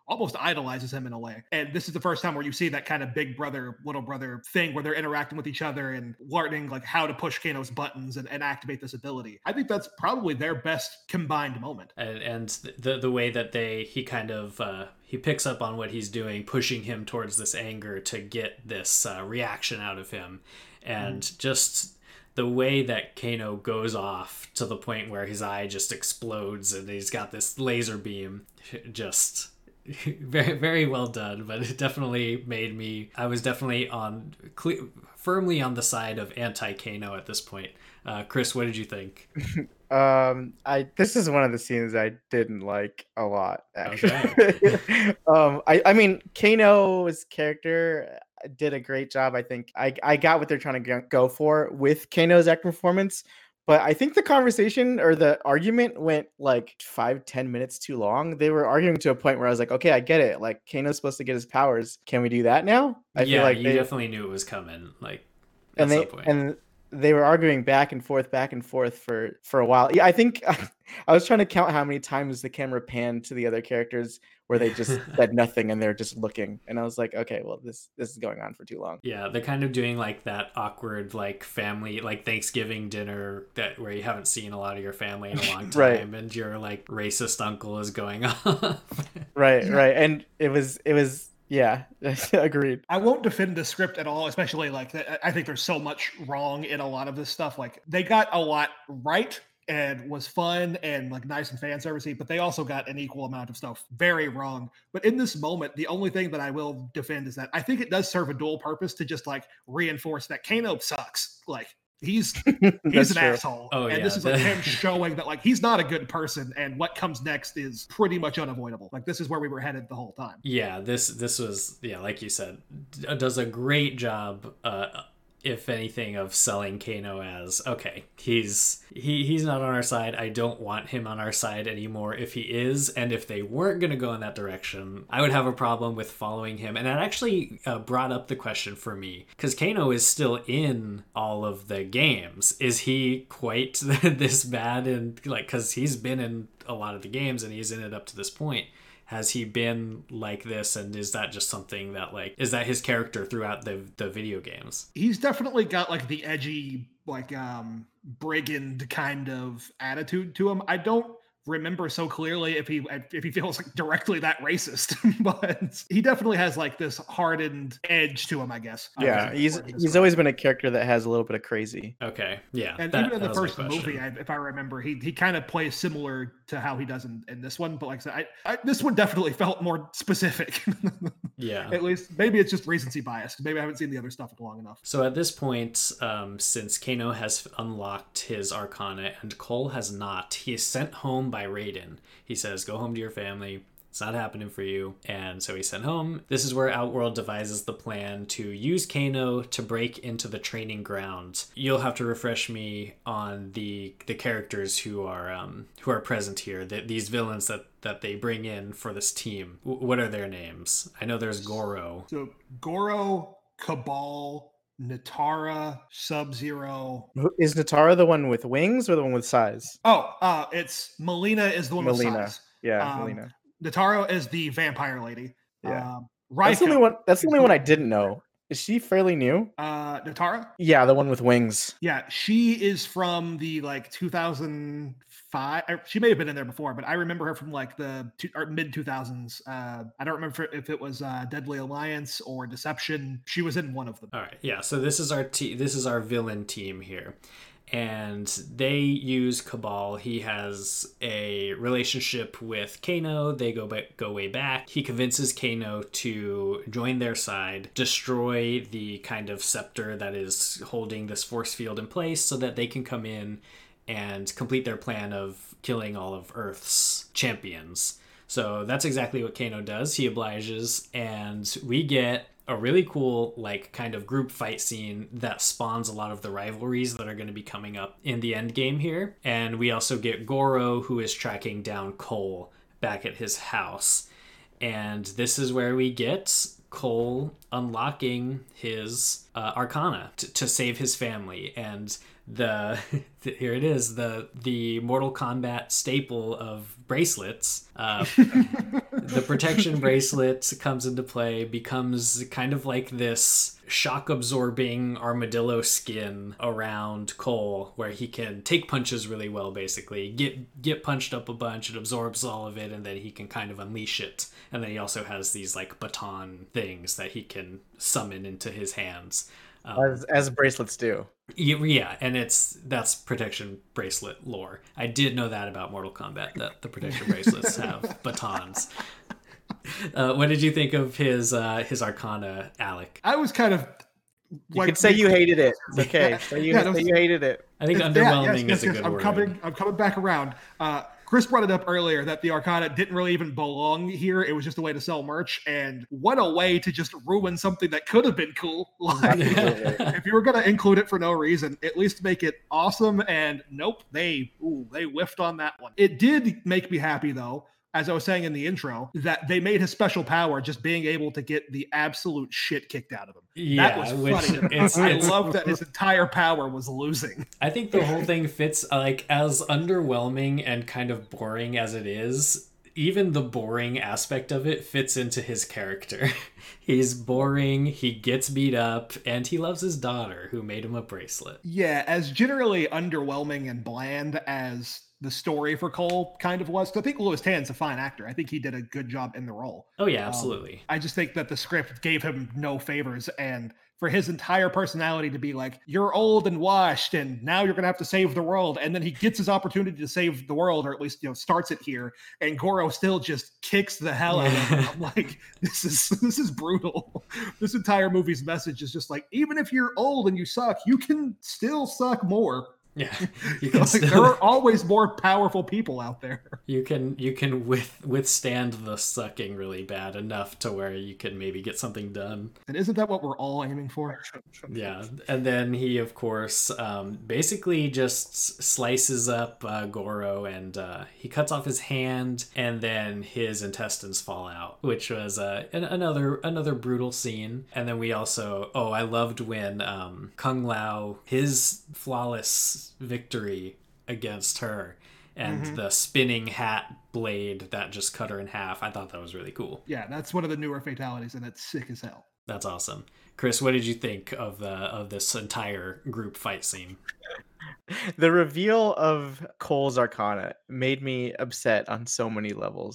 almost idolizes him in a way. And this is the first time where you see that kind of big brother, little brother thing where they're interacting with each other and learning like how to push Kano's buttons and activate this ability. I think that's probably their best combined moment. And the way that he kind of he picks up on what he's doing, pushing him towards this anger to get this reaction out of him, and just the way that Kano goes off to the point where his eye just explodes and he's got this laser beam, just very, very well done. But it definitely made me, I was definitely firmly on the side of anti-Kano at this point. Chris, what did you think? This is one of the scenes I didn't like a lot, actually. Okay. I mean, Kano's character did a great job. I think I got what they're trying to go for with Kano's acting performance, but I think the conversation or the argument went like 5-10 minutes too long. They were arguing to a point where I was like, okay, I get it. Like, Kano's supposed to get his powers. Can we do that now? I feel like you definitely knew it was coming. Like, at some point. They were arguing back and forth for a while. Yeah, I think I was trying to count how many times the camera panned to the other characters where they just said nothing and they're just looking. And I was like, okay, well, this is going on for too long. Yeah, they're kind of doing like that awkward like family, like Thanksgiving dinner where you haven't seen a lot of your family in a long time, right. And your like racist uncle is going on. Right. And it was. Yeah, agreed. I won't defend the script at all, especially like I think there's so much wrong in a lot of this stuff. Like they got a lot right and was fun and like nice and fan servicey, but they also got an equal amount of stuff very wrong. But in this moment, the only thing that I will defend is that I think it does serve a dual purpose to just like reinforce that Kano sucks. Like he's an asshole. Oh, and this is like him showing that like he's not a good person, and what comes next is pretty much unavoidable. Like this is where we were headed the whole time. Yeah, this was, like you said, does a great job, if anything, of selling Kano as, okay, he's not on our side. I don't want him on our side anymore if he is. And if they weren't going to go in that direction, I would have a problem with following him. And it actually brought up the question for me, because Kano is still in all of the games. Is he quite this bad? And like, because he's been in a lot of the games and he's in it up to this point. Has he been like this, and is that just something that like, is that his character throughout the video games? He's definitely got like the edgy, like brigand kind of attitude to him. I don't remember so clearly if he feels like directly that racist, but he definitely has like this hardened edge to him, I guess. Yeah, he's always been a character that has a little bit of crazy. Okay, yeah. And even in the first movie, if I remember, he kind of plays similar to how he does in this one, but like I said, this one definitely felt more specific. Yeah. At least maybe it's just recency bias. Maybe I haven't seen the other stuff long enough. So at this point, since Kano has unlocked his Arcana and Cole has not, he is sent home by Raiden. He says, go home to your family. It's not happening for you. And so he's sent home. This is where Outworld devises the plan to use Kano to break into the training ground. You'll have to refresh me on the characters who are present here. These villains that they bring in for this team. What are their names? I know there's Goro. So Goro, Cabal, Natara, Sub-Zero. Is Natara the one with wings or the one with size? Oh, it's Melina is the one with size. Yeah, Melina. Natara is the vampire lady. Yeah. That's the only one I didn't know. Is she fairly new? Natara? Yeah, the one with wings. Yeah, she is from the like 2005. She may have been in there before, but I remember her from like the mid 2000s. I don't remember if it was Deadly Alliance or Deception. She was in one of them. All right, yeah. So this is our villain team here. And they use Cabal. He has a relationship with Kano. They go way back. He convinces Kano to join their side, destroy the kind of scepter that is holding this force field in place so that they can come in and complete their plan of killing all of Earth's champions. So that's exactly what Kano does. He obliges, and we get a really cool like kind of group fight scene that spawns a lot of the rivalries that are going to be coming up in the end game here. And we also get Goro, who is tracking down Cole back at his house. And this is where we get Cole unlocking his Arcana to save his family. And here it is, the Mortal Kombat staple of bracelets. The protection bracelet comes into play, becomes kind of like this shock absorbing armadillo skin around Cole, where he can take punches really well, basically get punched up a bunch, it absorbs all of it, and then he can kind of unleash it. And then he also has these like baton things that he can summon into his hands, as bracelets do. Yeah, and that's protection bracelet lore. I did know that about Mortal Kombat, that the protection bracelets have batons. What did you think of his Arcana, Alec? I was kind of you could say you hated it. It's okay. Say you hated it. I think underwhelming is a good word. I'm coming back around. Chris brought it up earlier that the Arcana didn't really even belong here. It was just a way to sell merch, and what a way to just ruin something that could have been cool. Like, if you were going to include it for no reason, at least make it awesome. And nope, they whiffed on that one. It did make me happy though, as I was saying in the intro, that they made his special power just being able to get the absolute shit kicked out of him. That was funny. I love that his entire power was losing. I think the whole thing fits, like, as underwhelming and kind of boring as it is, even the boring aspect of it fits into his character. He's boring, he gets beat up, and he loves his daughter, who made him a bracelet. Yeah, as generally underwhelming and bland as the story for Cole kind of was. I think Louis Tan's a fine actor. I think he did a good job in the role. Oh yeah, absolutely. I just think that the script gave him no favors, and for his entire personality to be like, you're old and washed and now you're going to have to save the world. And then he gets his opportunity to save the world, or at least, starts it here. And Goro still just kicks the hell out of him. I'm like, this is brutal. This entire movie's message is just like, even if you're old and you suck, you can still suck more. Yeah, you can there are always more powerful people out there. You can withstand the sucking really bad enough to where you can maybe get something done. And isn't that what we're all aiming for? Yeah, and then he, of course, basically just slices up Goro, and he cuts off his hand, and then his intestines fall out, which was another brutal scene. And then we also, I loved when Kung Lao, his flawless victory against her, and the spinning hat blade that just cut her in half. I thought that was really cool. Yeah, that's one of the newer fatalities, and it's sick as hell. That's awesome. Chris, what did you think of this entire group fight scene? The reveal of Cole's Arcana made me upset on so many levels.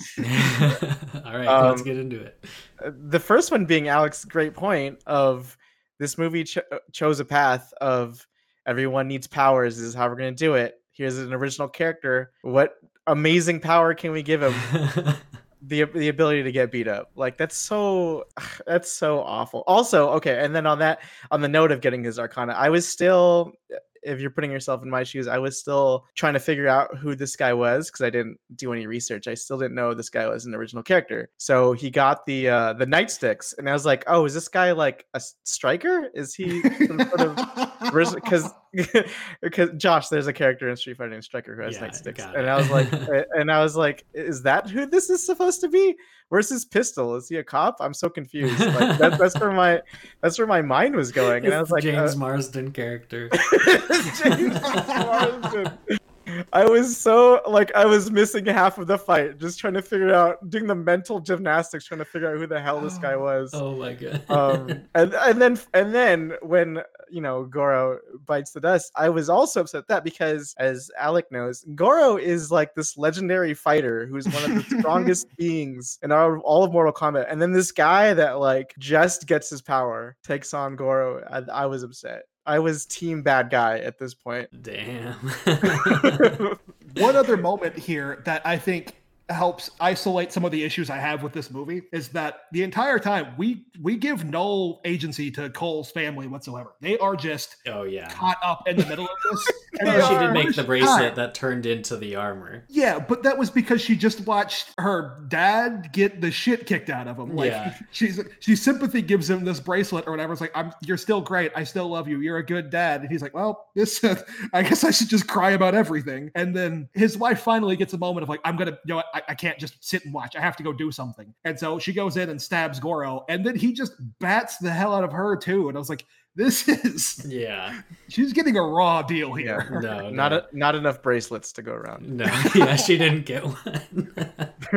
All right, let's get into it. The first one being Alex's great point of this movie chose a path of everyone needs powers. This is how we're going to do it. Here's an original character. What amazing power can we give him? the ability to get beat up. Like, that's so awful. Also, okay, and then on the note of getting his Arcana, I was still, if you're putting yourself in my shoes, I was still trying to figure out who this guy was, because I didn't do any research. I still didn't know this guy was an original character. So he got the nightsticks, and I was like, oh, is this guy like a striker? Is he some sort of because Josh, there's a character in Street Fighter named Striker who has nightsticks, and I was like, is that who this is supposed to be? Where's his pistol? Is he a cop? I'm so confused. Like, that's where my mind was going, and I was like, James Marsden character. James Marsden. I was missing half of the fight, just trying to figure out, doing the mental gymnastics, trying to figure out who the hell this guy was. Oh my god. And then when Goro bites the dust, I was also upset at that, because, as Alec knows, Goro is like this legendary fighter who's one of the strongest beings in all of Mortal Kombat, and then this guy that like just gets his power takes on Goro. I was upset. I was team bad guy at this point. Damn. One other moment here that I think helps isolate some of the issues I have with this movie is that the entire time we give no agency to Cole's family whatsoever. They are just caught up in the middle of this. She did make the bracelet that turned into the armor. Yeah, but that was because she just watched her dad get the shit kicked out of him. Like, she sympathy gives him this bracelet or whatever. It's like, you're still great. I still love you. You're a good dad. And he's like, well, I guess I should just cry about everything. And then his wife finally gets a moment of like, I'm gonna, I can't just sit and watch. I have to go do something. And so she goes in and stabs Goro, and then he just bats the hell out of her too. And I was like, this is she's getting a raw deal here. Yeah. Not enough bracelets to go around. No, yeah, she didn't get one.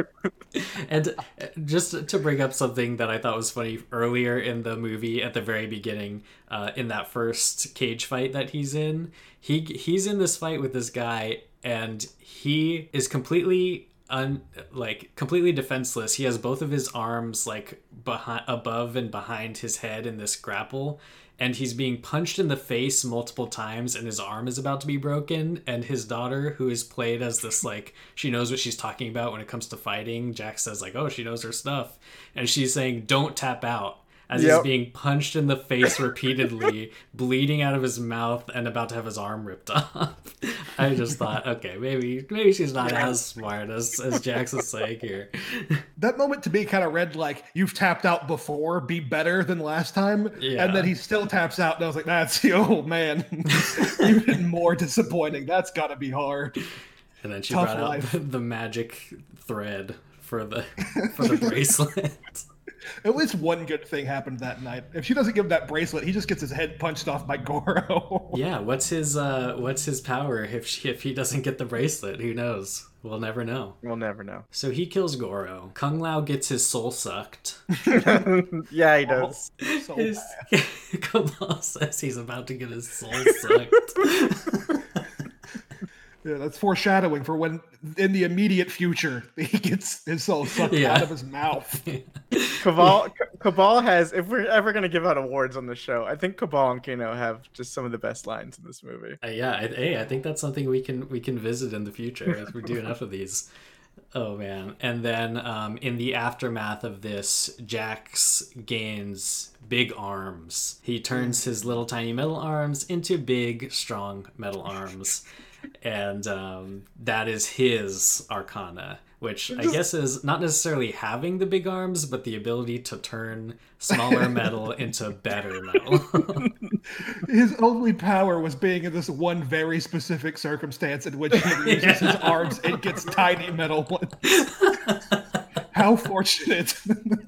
And just to bring up something that I thought was funny earlier in the movie, at the very beginning, in that first cage fight that he's in, he's in this fight with this guy, and he is completely completely defenseless. He has both of his arms like above and behind his head in this grapple, and he's being punched in the face multiple times, and his arm is about to be broken. And his daughter, who is played as this, like, she knows what she's talking about when it comes to fighting. Jack says, like, oh, she knows her stuff. And she's saying, don't tap out, as he's being punched in the face repeatedly, bleeding out of his mouth, and about to have his arm ripped off. I just thought, okay, maybe she's not as smart as Jax is saying here. That moment to me kind of read like, you've tapped out before, be better than last time. Yeah. And then he still taps out, and I was like, that's the old man. Even more disappointing. That's got to be hard. And then she brought out the magic thread for the bracelet. At least one good thing happened that night. If she doesn't give him that bracelet, he just gets his head punched off by Goro. Yeah, what's his power if he doesn't get the bracelet? Who knows? We'll never know. We'll never know. So he kills Goro. Kung Lao gets his soul sucked. Yeah, he does. Kabal says he's about to get his soul sucked. Yeah, that's foreshadowing for when, in the immediate future, he gets his soul sucked out of his mouth. Kabal has, if we're ever going to give out awards on the show, I think Kabal and Kano have just some of the best lines in this movie. I think that's something we can visit in the future as we do enough of these. Oh, man. And then in the aftermath of this, Jax gains big arms. He turns his little tiny metal arms into big, strong metal arms. And that is his arcana, which I guess is not necessarily having the big arms, but the ability to turn smaller metal into better metal. His only power was being in this one very specific circumstance in which he uses his arms and gets tiny metal ones. How fortunate.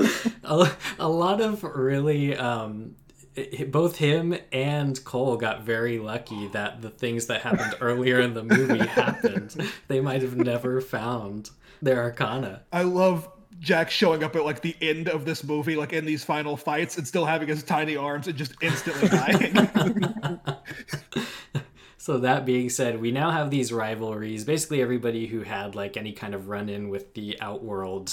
A lot of really... both him and Cole got very lucky that the things that happened earlier in the movie happened. They might have never found their arcana. I love Jack showing up at like the end of this movie, like in these final fights, and still having his tiny arms and just instantly dying. So that being said, we now have these rivalries. Basically, everybody who had like any kind of run-in with the Outworld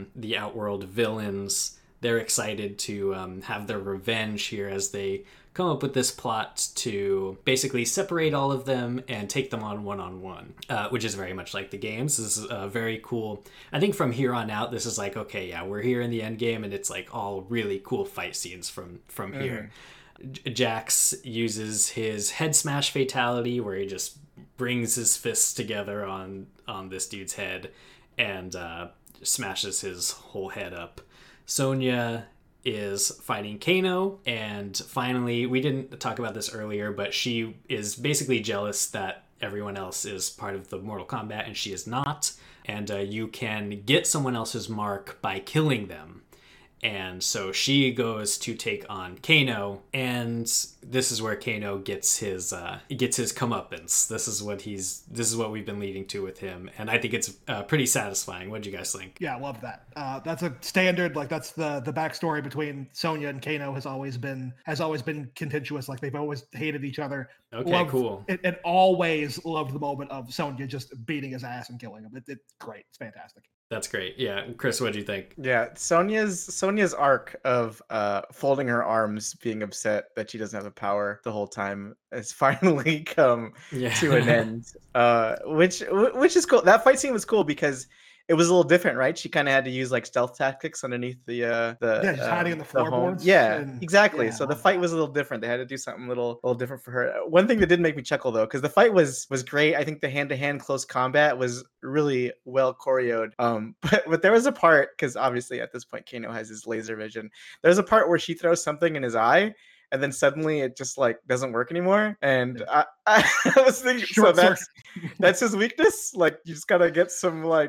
villains, they're excited to have their revenge here as they come up with this plot to basically separate all of them and take them on one-on-one, which is very much like the games. This is very cool. I think from here on out, this is like, okay, yeah, we're here in the end game, and it's like all really cool fight scenes from here. Jax uses his head smash fatality, where he just brings his fists together on this dude's head and smashes his whole head up. Sonya is fighting Kano, and finally, we didn't talk about this earlier, but she is basically jealous that everyone else is part of the Mortal Kombat and she is not, and you can get someone else's mark by killing them. And so she goes to take on Kano, and this is where Kano gets his comeuppance. This is what we've been leading to with him, and I think it's pretty satisfying. What do you guys think? Yeah, I love that. That's a standard. Like that's the backstory between Sonya and Kano has always been contentious. Like they've always hated each other. Okay, cool. And always loved the moment of Sonya just beating his ass and killing him. It's great. It's fantastic. That's great. Yeah, Chris, what do you think? Yeah, Sonya's arc of folding her arms, being upset that she doesn't have the power the whole time, has finally come to an end. Which is cool. That fight scene was cool because it was a little different, right? She kind of had to use like stealth tactics underneath the she's hiding in the floorboards. Exactly. So the fight was a little different. They had to do something a little different for her. One thing that did make me chuckle though, because the fight was great. I think the hand-to-hand close combat was really well choreoed. But there was a part, because obviously at this point Kano has his laser vision. There's a part where she throws something in his eye, and then suddenly it just like doesn't work anymore. And I was thinking, so that's his weakness. Like you just gotta get some like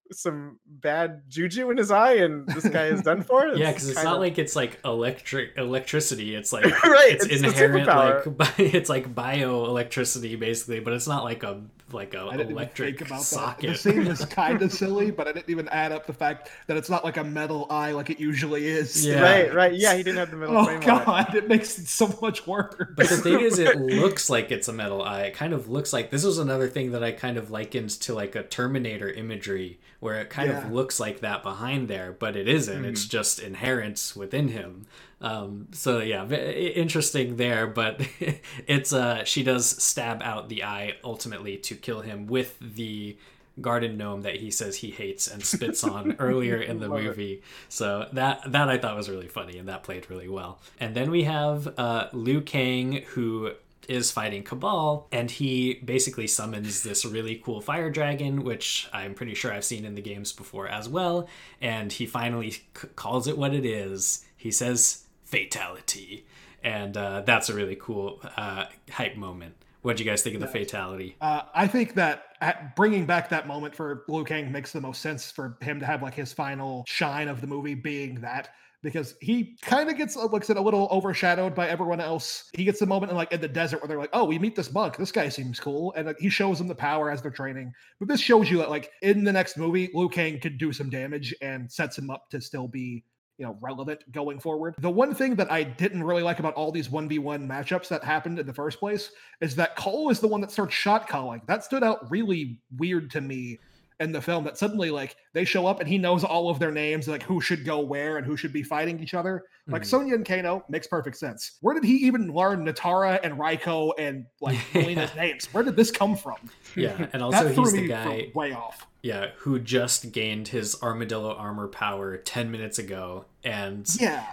some bad juju in his eye, and this guy is done for. Yeah, because it's not like it's like electricity. It's like right. It's inherent, like it's like bioelectricity basically, but it's not like a electric socket. The scene was kind of silly, but I didn't even add up the fact that it's not like a metal eye like it usually is. Yeah. Right. Yeah, he didn't have the metal frame. Oh god, it makes it so much worse. But the thing is, it looks like it's a metal eye. It kind of looks like, this was another thing that I kind of likened to like a Terminator imagery, where it kind of looks like that behind there, but it isn't. It's just inherent within him. So yeah, interesting there, but it's she does stab out the eye ultimately to kill him with the garden gnome that he says he hates and spits on earlier in the movie. So that I thought was really funny, and that played really well. And then we have Liu Kang, who is fighting Cabal, and he basically summons this really cool fire dragon, which I'm pretty sure I've seen in the games before as well, and he finally calls it what it is. He says fatality, and that's a really cool hype moment. What do you guys think of the fatality? I think that bringing back that moment for Liu Kang makes the most sense for him to have like his final shine of the movie being that, because he kind of gets, like I said, a little overshadowed by everyone else. He gets the moment in the desert where they're like, oh, we meet this monk. This guy seems cool. And he shows them the power as they're training. But this shows you that like in the next movie, Liu Kang could do some damage and sets him up to still be, relevant going forward. The one thing that I didn't really like about all these 1v1 matchups that happened in the first place is that Cole is the one that starts shot calling. That stood out really weird to me in the film, that suddenly like they show up and he knows all of their names, like who should go where and who should be fighting each other. Like Sonya and Kano makes perfect sense. Where did he even learn Natara and Raiko and like Melina's names? Where did this come from? Yeah, and also he's the guy way off. Yeah, who just gained his armadillo armor power 10 minutes ago. And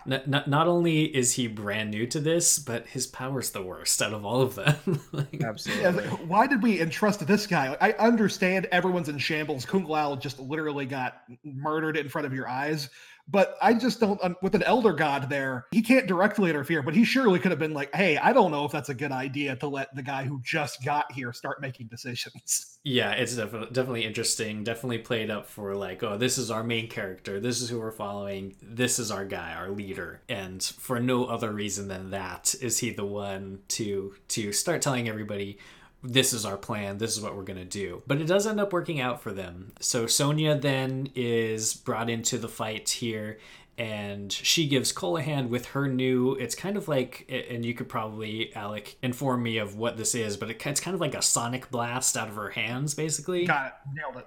not only is he brand new to this, but his power's the worst out of all of them. Absolutely. Yeah, why did we entrust this guy? I understand everyone's in shambles. Kung Lao just literally got murdered in front of your eyes. But I just don't, with an elder god there, he can't directly interfere, but he surely could have been like, hey, I don't know if that's a good idea to let the guy who just got here start making decisions. Yeah, it's definitely interesting. Definitely played up for like, oh, this is our main character. This is who we're following. This is our guy, our leader. And for no other reason than that is he the one to start telling everybody, this is our plan, this is what we're going to do. But it does end up working out for them. So Sonya then is brought into the fight here, and she gives Cole a hand with her new, it's kind of like, and you could probably, Alec, inform me of what this is, but it's kind of like a sonic blast out of her hands, basically. Got it. Nailed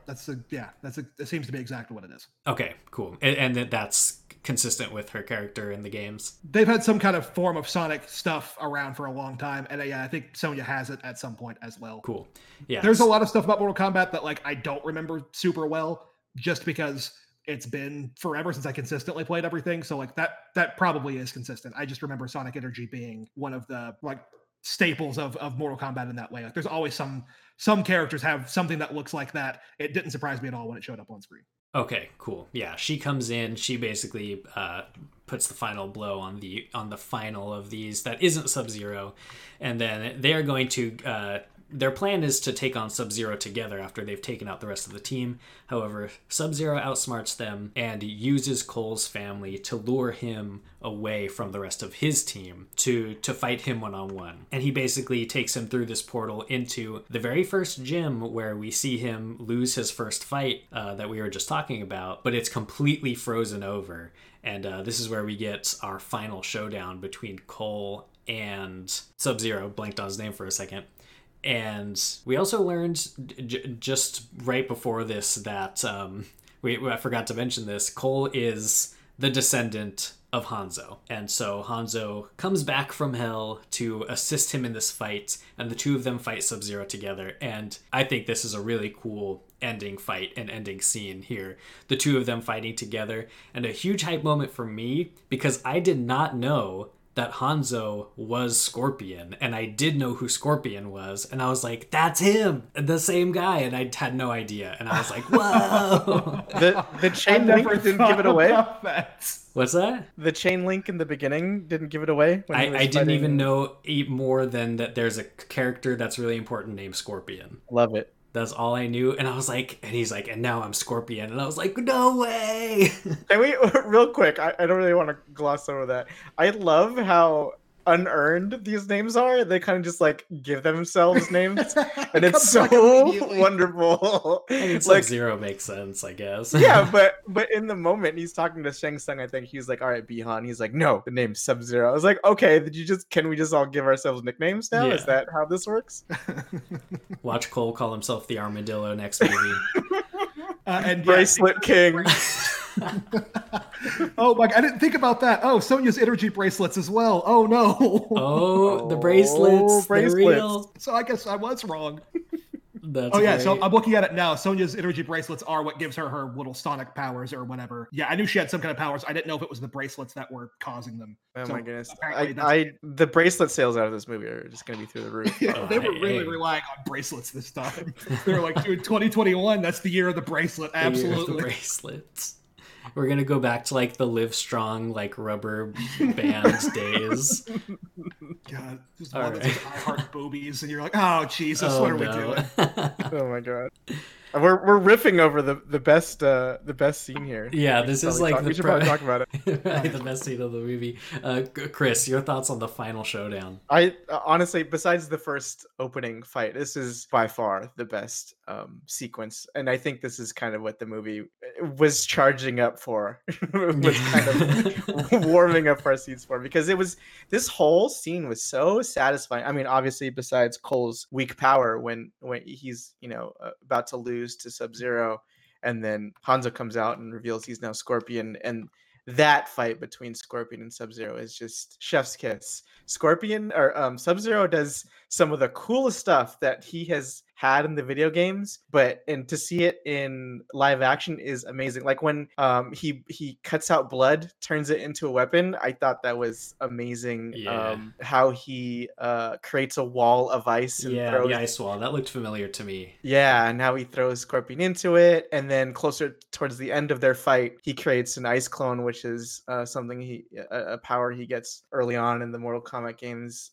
it. That seems to be exactly what it is. Okay, cool. And that's consistent with her character in the games. They've had some kind of form of Sonic stuff around for a long time, and I think Sonya has it at some point as well. Cool. Yeah. There's a lot of stuff about Mortal Kombat that like I don't remember super well, just because it's been forever since I consistently played everything. So like that probably is consistent. I just remember Sonic Energy being one of the like staples of Mortal Kombat in that way. Like there's always some characters have something that looks like that. It didn't surprise me at all when it showed up on screen. Okay, cool. Yeah, she comes in. She basically puts the final blow on the final of these that isn't Sub-Zero, and then they are going to. Their plan is to take on Sub-Zero together after they've taken out the rest of the team. However, Sub-Zero outsmarts them and uses Cole's family to lure him away from the rest of his team to fight him one-on-one. And he basically takes him through this portal into the very first gym where we see him lose his first fight that we were just talking about, but it's completely frozen over. And this is where we get our final showdown between Cole and Sub-Zero. Blanked on his name for a second. And we also learned just right before this that I forgot to mention this. Cole is the descendant of Hanzo. And so Hanzo comes back from hell to assist him in this fight, and the two of them fight Sub-Zero together. And I think this is a really cool ending fight and ending scene here. The two of them fighting together, and a huge hype moment for me because I did not know that Hanzo was Scorpion, and I did know who Scorpion was, and I was like, that's him, the same guy, and I had no idea, and I was like, whoa. The chain link didn't give it away? What's that? The chain link in the beginning didn't give it away? I didn't even know more than that there's a character that's really important named Scorpion. Love it. That's all I knew. And I was like, and he's like, and now I'm Scorpion. And I was like, no way. And we, real quick, I don't really want to gloss over that. I love how unearned these names are. They kind of just like give themselves names, and it's so wonderful. I mean, like Sub-Zero makes sense, I guess. Yeah, but in the moment he's talking to Shang Tsung, I think he's like, all right, Bihan. He's like, no, the name's Sub-Zero. I was like, okay, can we just all give ourselves nicknames now? Yeah. Is that how this works? Watch Cole call himself the Armadillo next movie. And Bracelet King. Oh my! I didn't think about that. Oh, Sonya's energy bracelets as well. Oh no! Oh, the bracelets, the real. So I guess I was wrong. That's yeah, great. so I'm looking at it now. Sonya's energy bracelets are what gives her little sonic powers or whatever. Yeah, I knew she had some kind of powers. I didn't know if it was the bracelets that were causing them. Oh So my goodness! apparently The bracelet sales out of this movie are just going to be through the roof. Yeah, they were really relying on bracelets this time. They were like, dude, 2021, that's the year of the bracelet. The year of Absolutely. the bracelets. We're gonna go back to like the Live Strong, like rubber band days. God, just All one right. of those I heart boobies, and you're like, oh Jesus, what are we doing? Oh my god. We're riffing over the best scene here. Yeah, this is like we should probably talk about it. the best scene of the movie. Chris, your thoughts on the final showdown? I honestly, besides the first opening fight, this is by far the best sequence, and I think this is kind of what the movie was charging up for, was kind of warming up our seats for, because this whole scene was so satisfying. I mean, obviously, besides Cole's weak power when he's about to lose to Sub-Zero, and then Hanzo comes out and reveals he's now Scorpion, and that fight between Scorpion and Sub-Zero is just chef's kiss. Sub-Zero does some of the coolest stuff that he has had in the video games, and to see it in live action is amazing. Like when he cuts out blood, turns it into a weapon. I thought that was amazing. Yeah. How he creates a wall of ice and throws the ice wall, that looked familiar to me. Yeah, and how he throws Scorpion into it, and then closer towards the end of their fight, he creates an ice clone, which is something a power he gets early on in the Mortal Kombat games.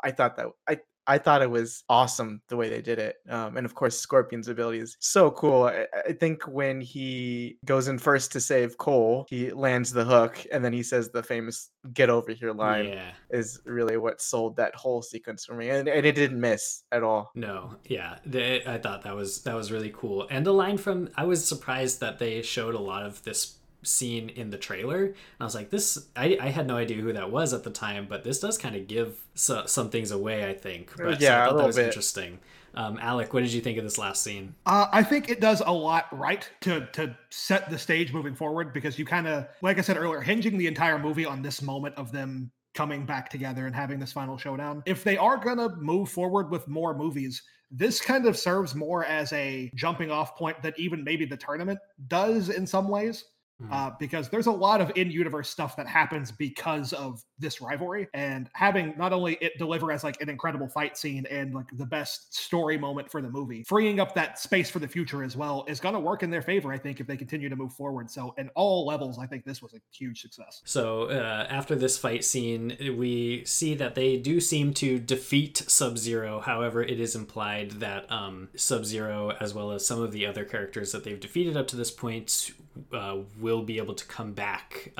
I thought it was awesome the way they did it, and of course Scorpion's ability is so cool. I think when he goes in first to save Cole, he lands the hook, and then he says the famous "Get over here" line. Is really what sold that whole sequence for me, and it didn't miss at all. No, yeah, I thought that was really cool, and the line from I was surprised that they showed a lot of this scene in the trailer, and I was like, I had no idea who that was at the time, but this does kind of give some things away, I think. But yeah, so I thought that was bit. Interesting. Alec, what did you think of this last scene? I think it does a lot right to set the stage moving forward, because you kind of, like I said earlier, hinging the entire movie on this moment of them coming back together and having this final showdown. If they are going to move forward with more movies, this kind of serves more as a jumping off point that even maybe the tournament does in some ways. Because there's a lot of in-universe stuff that happens because of this rivalry, and having not only it deliver as like an incredible fight scene and like the best story moment for the movie, freeing up that space for the future as well is going to work in their favor, I think, if they continue to move forward. So in all levels, I think this was a huge success. So after this fight scene, we see that they do seem to defeat Sub-Zero. However, it is implied that Sub-Zero, as well as some of the other characters that they've defeated up to this point, will be able to come back.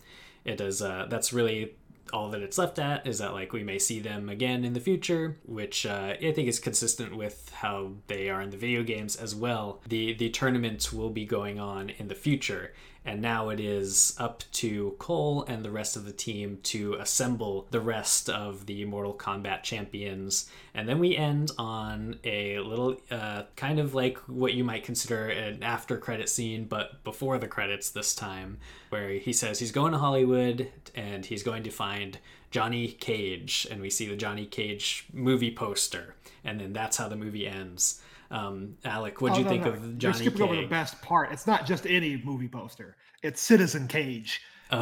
It does. That's really all that it's left at, is that like we may see them again in the future, which I think is consistent with how they are in the video games as well. The tournament will be going on in the future, and now it is up to Cole and the rest of the team to assemble the rest of the Mortal Kombat champions. And then we end on a little kind of like what you might consider an after credit scene, but before the credits this time, where he says he's going to Hollywood and he's going to find Johnny Cage, and we see the Johnny Cage movie poster, and then that's how the movie ends. Alec, what do you think of Johnny Cage? You're skipping over the best part. It's not just any movie poster. It's Citizen Cage,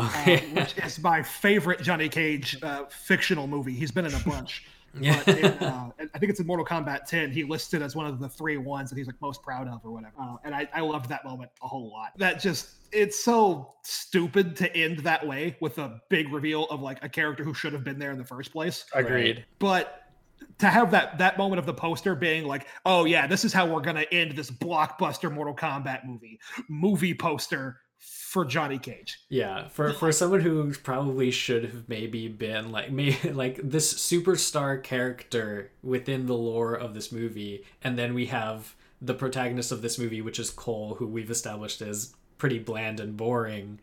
which is my favorite Johnny Cage fictional movie. He's been in a bunch. But I think it's in Mortal Kombat 10. He listed as one of the 3 ones that he's like most proud of or whatever. And I loved that moment a whole lot. It's so stupid to end that way with a big reveal of like a character who should have been there in the first place. Agreed. But to have that moment of the poster being like, oh yeah, this is how we're gonna end this blockbuster Mortal Kombat movie poster for Johnny Cage. Yeah, for someone who probably should have maybe been like like this superstar character within the lore of this movie, and then we have the protagonist of this movie, which is Cole, who we've established as pretty bland and boring.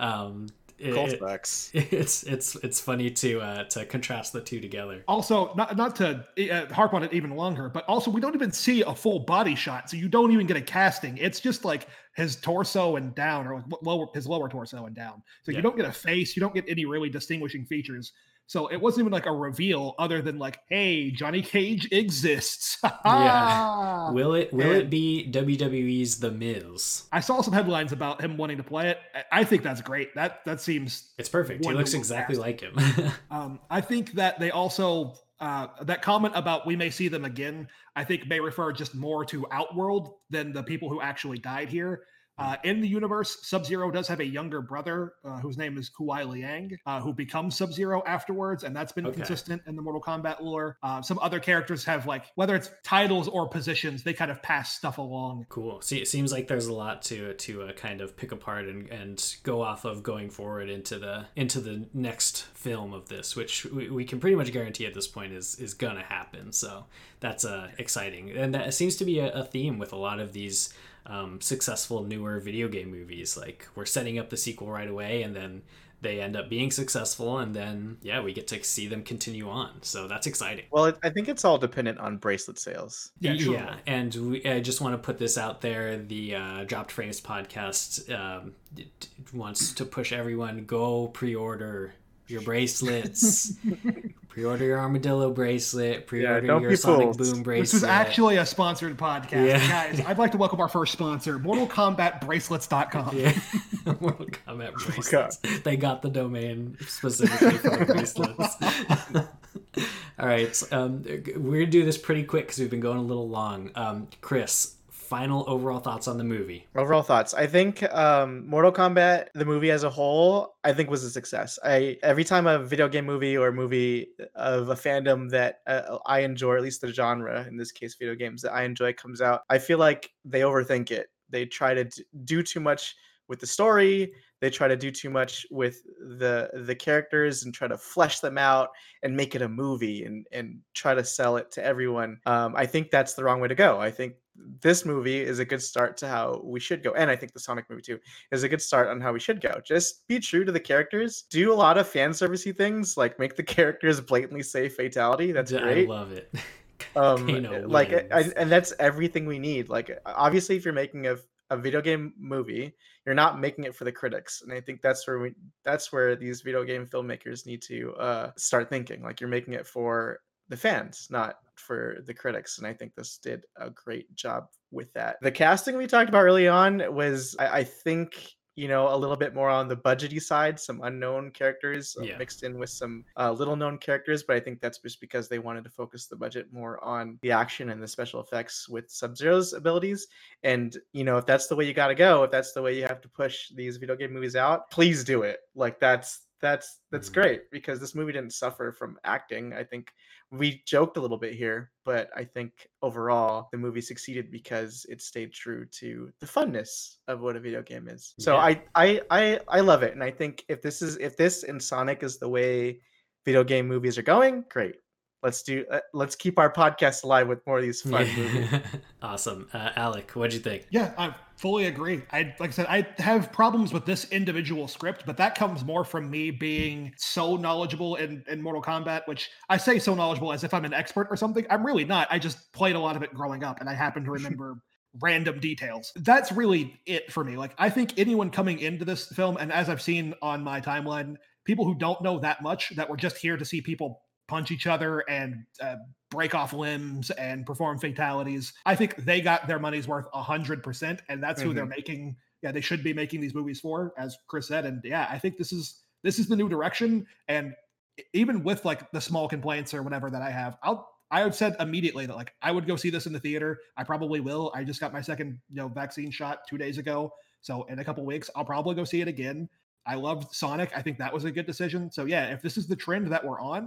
It's funny to contrast the two together. Also, not to harp on it even longer, but also we don't even see a full body shot, so you don't even get a casting. It's just like his torso and down, or like his lower torso and down. So you don't get a face, you don't get any really distinguishing features. So it wasn't even like a reveal other than like, hey, Johnny Cage exists. Yeah. Will it be WWE's The Miz? I saw some headlines about him wanting to play it. I think that's great. That seems... It's perfect. He looks exactly like him. I think that they also... that comment about we may see them again, I think may refer just more to Outworld than the people who actually died here. In the universe, Sub-Zero does have a younger brother whose name is Kuai Liang, who becomes Sub-Zero afterwards, and that's been consistent in the Mortal Kombat lore. Some other characters have, like, whether it's titles or positions, they kind of pass stuff along. Cool. See, it seems like there's a lot to kind of pick apart and go off of going forward into the next film of this, which we can pretty much guarantee at this point is gonna happen. So that's exciting, and that seems to be a theme with a lot of these successful newer video game movies. Like, we're setting up the sequel right away, and then they end up being successful, and then we get to see them continue on. So that's exciting. Well, I think it's all dependent on bracelet sales. Yeah, and I just want to put this out there. The Dropped Frames podcast wants to push everyone, go pre-order your bracelets. Pre-order your Armadillo bracelet. Pre-order your Sonic Boom bracelet. This is actually a sponsored podcast. Guys, I'd like to welcome our first sponsor, MortalKombatBracelets.com. Yeah. Mortal Kombat bracelets. They got the domain specifically for the bracelets. All right. We're going to do this pretty quick because we've been going a little long. Chris, final overall thoughts on the movie. Overall thoughts. I think Mortal Kombat, the movie as a whole, I think was a success. Every time a video game movie or movie of a fandom that I enjoy, or at least the genre, in this case video games, that I enjoy comes out, I feel like they overthink it. They try to do too much with the story. They try to do too much with the characters and try to flesh them out and make it a movie and try to sell it to everyone. I think that's the wrong way to go. I think this movie is a good start to how we should go. And I think the Sonic movie too is a good start on how we should go. Just be true to the characters. Do a lot of fan servicey things, like make the characters blatantly say fatality. That's great. I love it. And that's everything we need. Like, obviously, if you're making a video game movie, you're not making it for the critics, and I think that's where these video game filmmakers need to start thinking. Like, you're making it for the fans, not for the critics, and I think this did a great job with that. The casting we talked about early on was, I think, a little bit more on the budgety side, some unknown characters mixed in with some little known characters, but I think that's just because they wanted to focus the budget more on the action and the special effects with Sub-Zero's abilities. And, if that's the way you got to go, if that's the way you have to push these video game movies out, please do it. Like, that's great, because this movie didn't suffer from acting. I think we joked a little bit here, but I think overall the movie succeeded because it stayed true to the funness of what a video game is. So I love it, and I think if this and Sonic is the way video game movies are going, great. Let's keep our podcast alive with more of these fun movies. Awesome. Alec, what'd you think? Yeah, I fully agree. Like I said, I have problems with this individual script, but that comes more from me being so knowledgeable in Mortal Kombat, which I say so knowledgeable as if I'm an expert or something. I'm really not. I just played a lot of it growing up, and I happen to remember random details. That's really it for me. Like, I think anyone coming into this film, and as I've seen on my timeline, people who don't know that much, that were just here to see people punch each other and break off limbs and perform fatalities, I think they got their money's worth 100%, and that's who they're making. Yeah, they should be making these movies for, as Chris said. And yeah, I think this is the new direction. And even with like the small complaints or whatever that I have, I would said immediately that, like, I would go see this in the theater. I probably will. I just got my second vaccine shot 2 days ago, so in a couple weeks I'll probably go see it again. I loved Sonic. I think that was a good decision. So yeah, if this is the trend that we're on,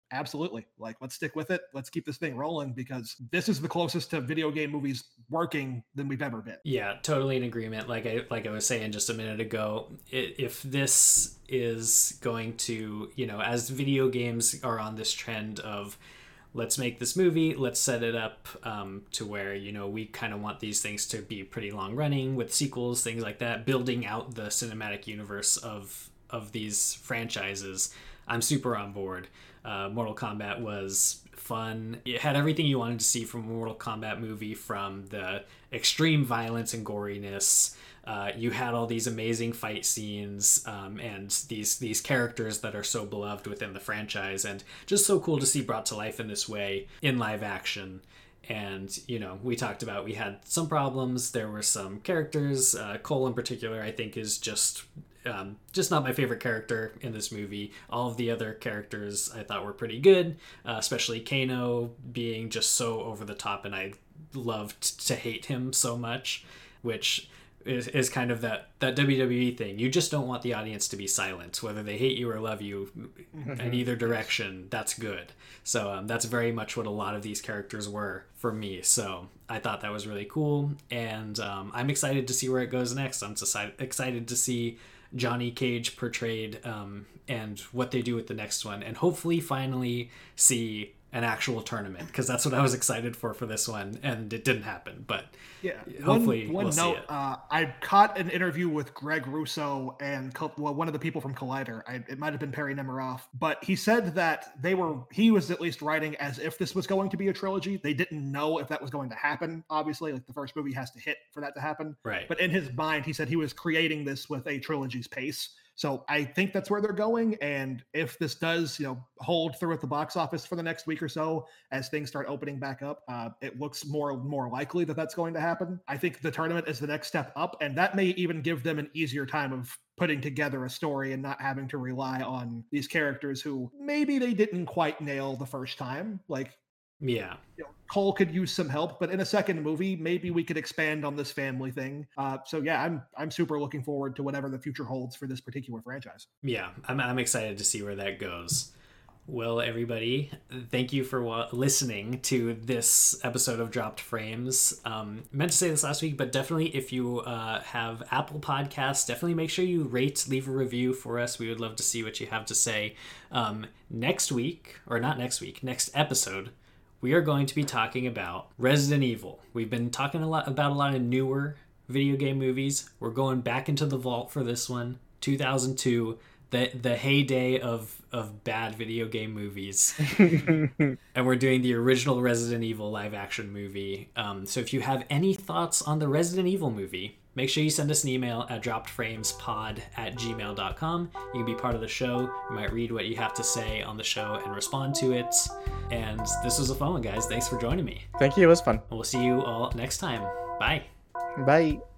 absolutely. Like, let's stick with it. Let's keep this thing rolling, because this is the closest to video game movies working than we've ever been. Yeah, totally in agreement. Like I was saying just a minute ago, if this is going to, as video games are on this trend of let's make this movie, let's set it up to where, we kind of want these things to be pretty long running with sequels, things like that, building out the cinematic universe of these franchises. I'm super on board. Mortal Kombat was fun. It had everything you wanted to see from a Mortal Kombat movie, from the extreme violence and goriness. You had all these amazing fight scenes and these characters that are so beloved within the franchise, and just so cool to see brought to life in this way in live action. And, we talked about, we had some problems. There were some characters, Cole in particular, I think is just not my favorite character in this movie. All of the other characters I thought were pretty good, especially Kano being just so over the top, and I loved to hate him so much, which is kind of that WWE thing. You just don't want the audience to be silent, whether they hate you or love you in either direction. That's good. So that's very much what a lot of these characters were for me. So I thought that was really cool, and I'm excited to see where it goes next. I'm excited to see Johnny Cage portrayed and what they do with the next one, and hopefully finally see an actual tournament, because that's what I was excited for this one, and it didn't happen, but yeah, hopefully one we'll see it. I caught an interview with Greg Russo and one of the people from Collider. It might have been Perry Nemiroff, but he said that he was at least writing as if this was going to be a trilogy. They didn't know if that was going to happen. Obviously, like, the first movie has to hit for that to happen. Right. But in his mind, he said he was creating this with a trilogy's pace. So I think that's where they're going. And if this does, hold through at the box office for the next week or so, as things start opening back up, it looks more likely that that's going to happen. I think the tournament is the next step up, and that may even give them an easier time of putting together a story and not having to rely on these characters who maybe they didn't quite nail the first time. Like, yeah, Cole could use some help, but in a second movie, maybe we could expand on this family thing. So yeah, I'm super looking forward to whatever the future holds for this particular franchise. Yeah, I'm excited to see where that goes. Well, everybody, thank you for listening to this episode of Dropped Frames. Meant to say this last week, but definitely if you have Apple Podcasts, definitely make sure you leave a review for us. We would love to see what you have to say. Next episode, we are going to be talking about Resident Evil. We've been talking about a lot of newer video game movies. We're going back into the vault for this one, 2002, the heyday of bad video game movies. And we're doing the original Resident Evil live action movie. So if you have any thoughts on the Resident Evil movie, make sure you send us an email at droppedframespod@gmail.com. You can be part of the show. We might read what you have to say on the show and respond to it. And this was a fun one, guys. Thanks for joining me. Thank you. It was fun. We'll see you all next time. Bye. Bye.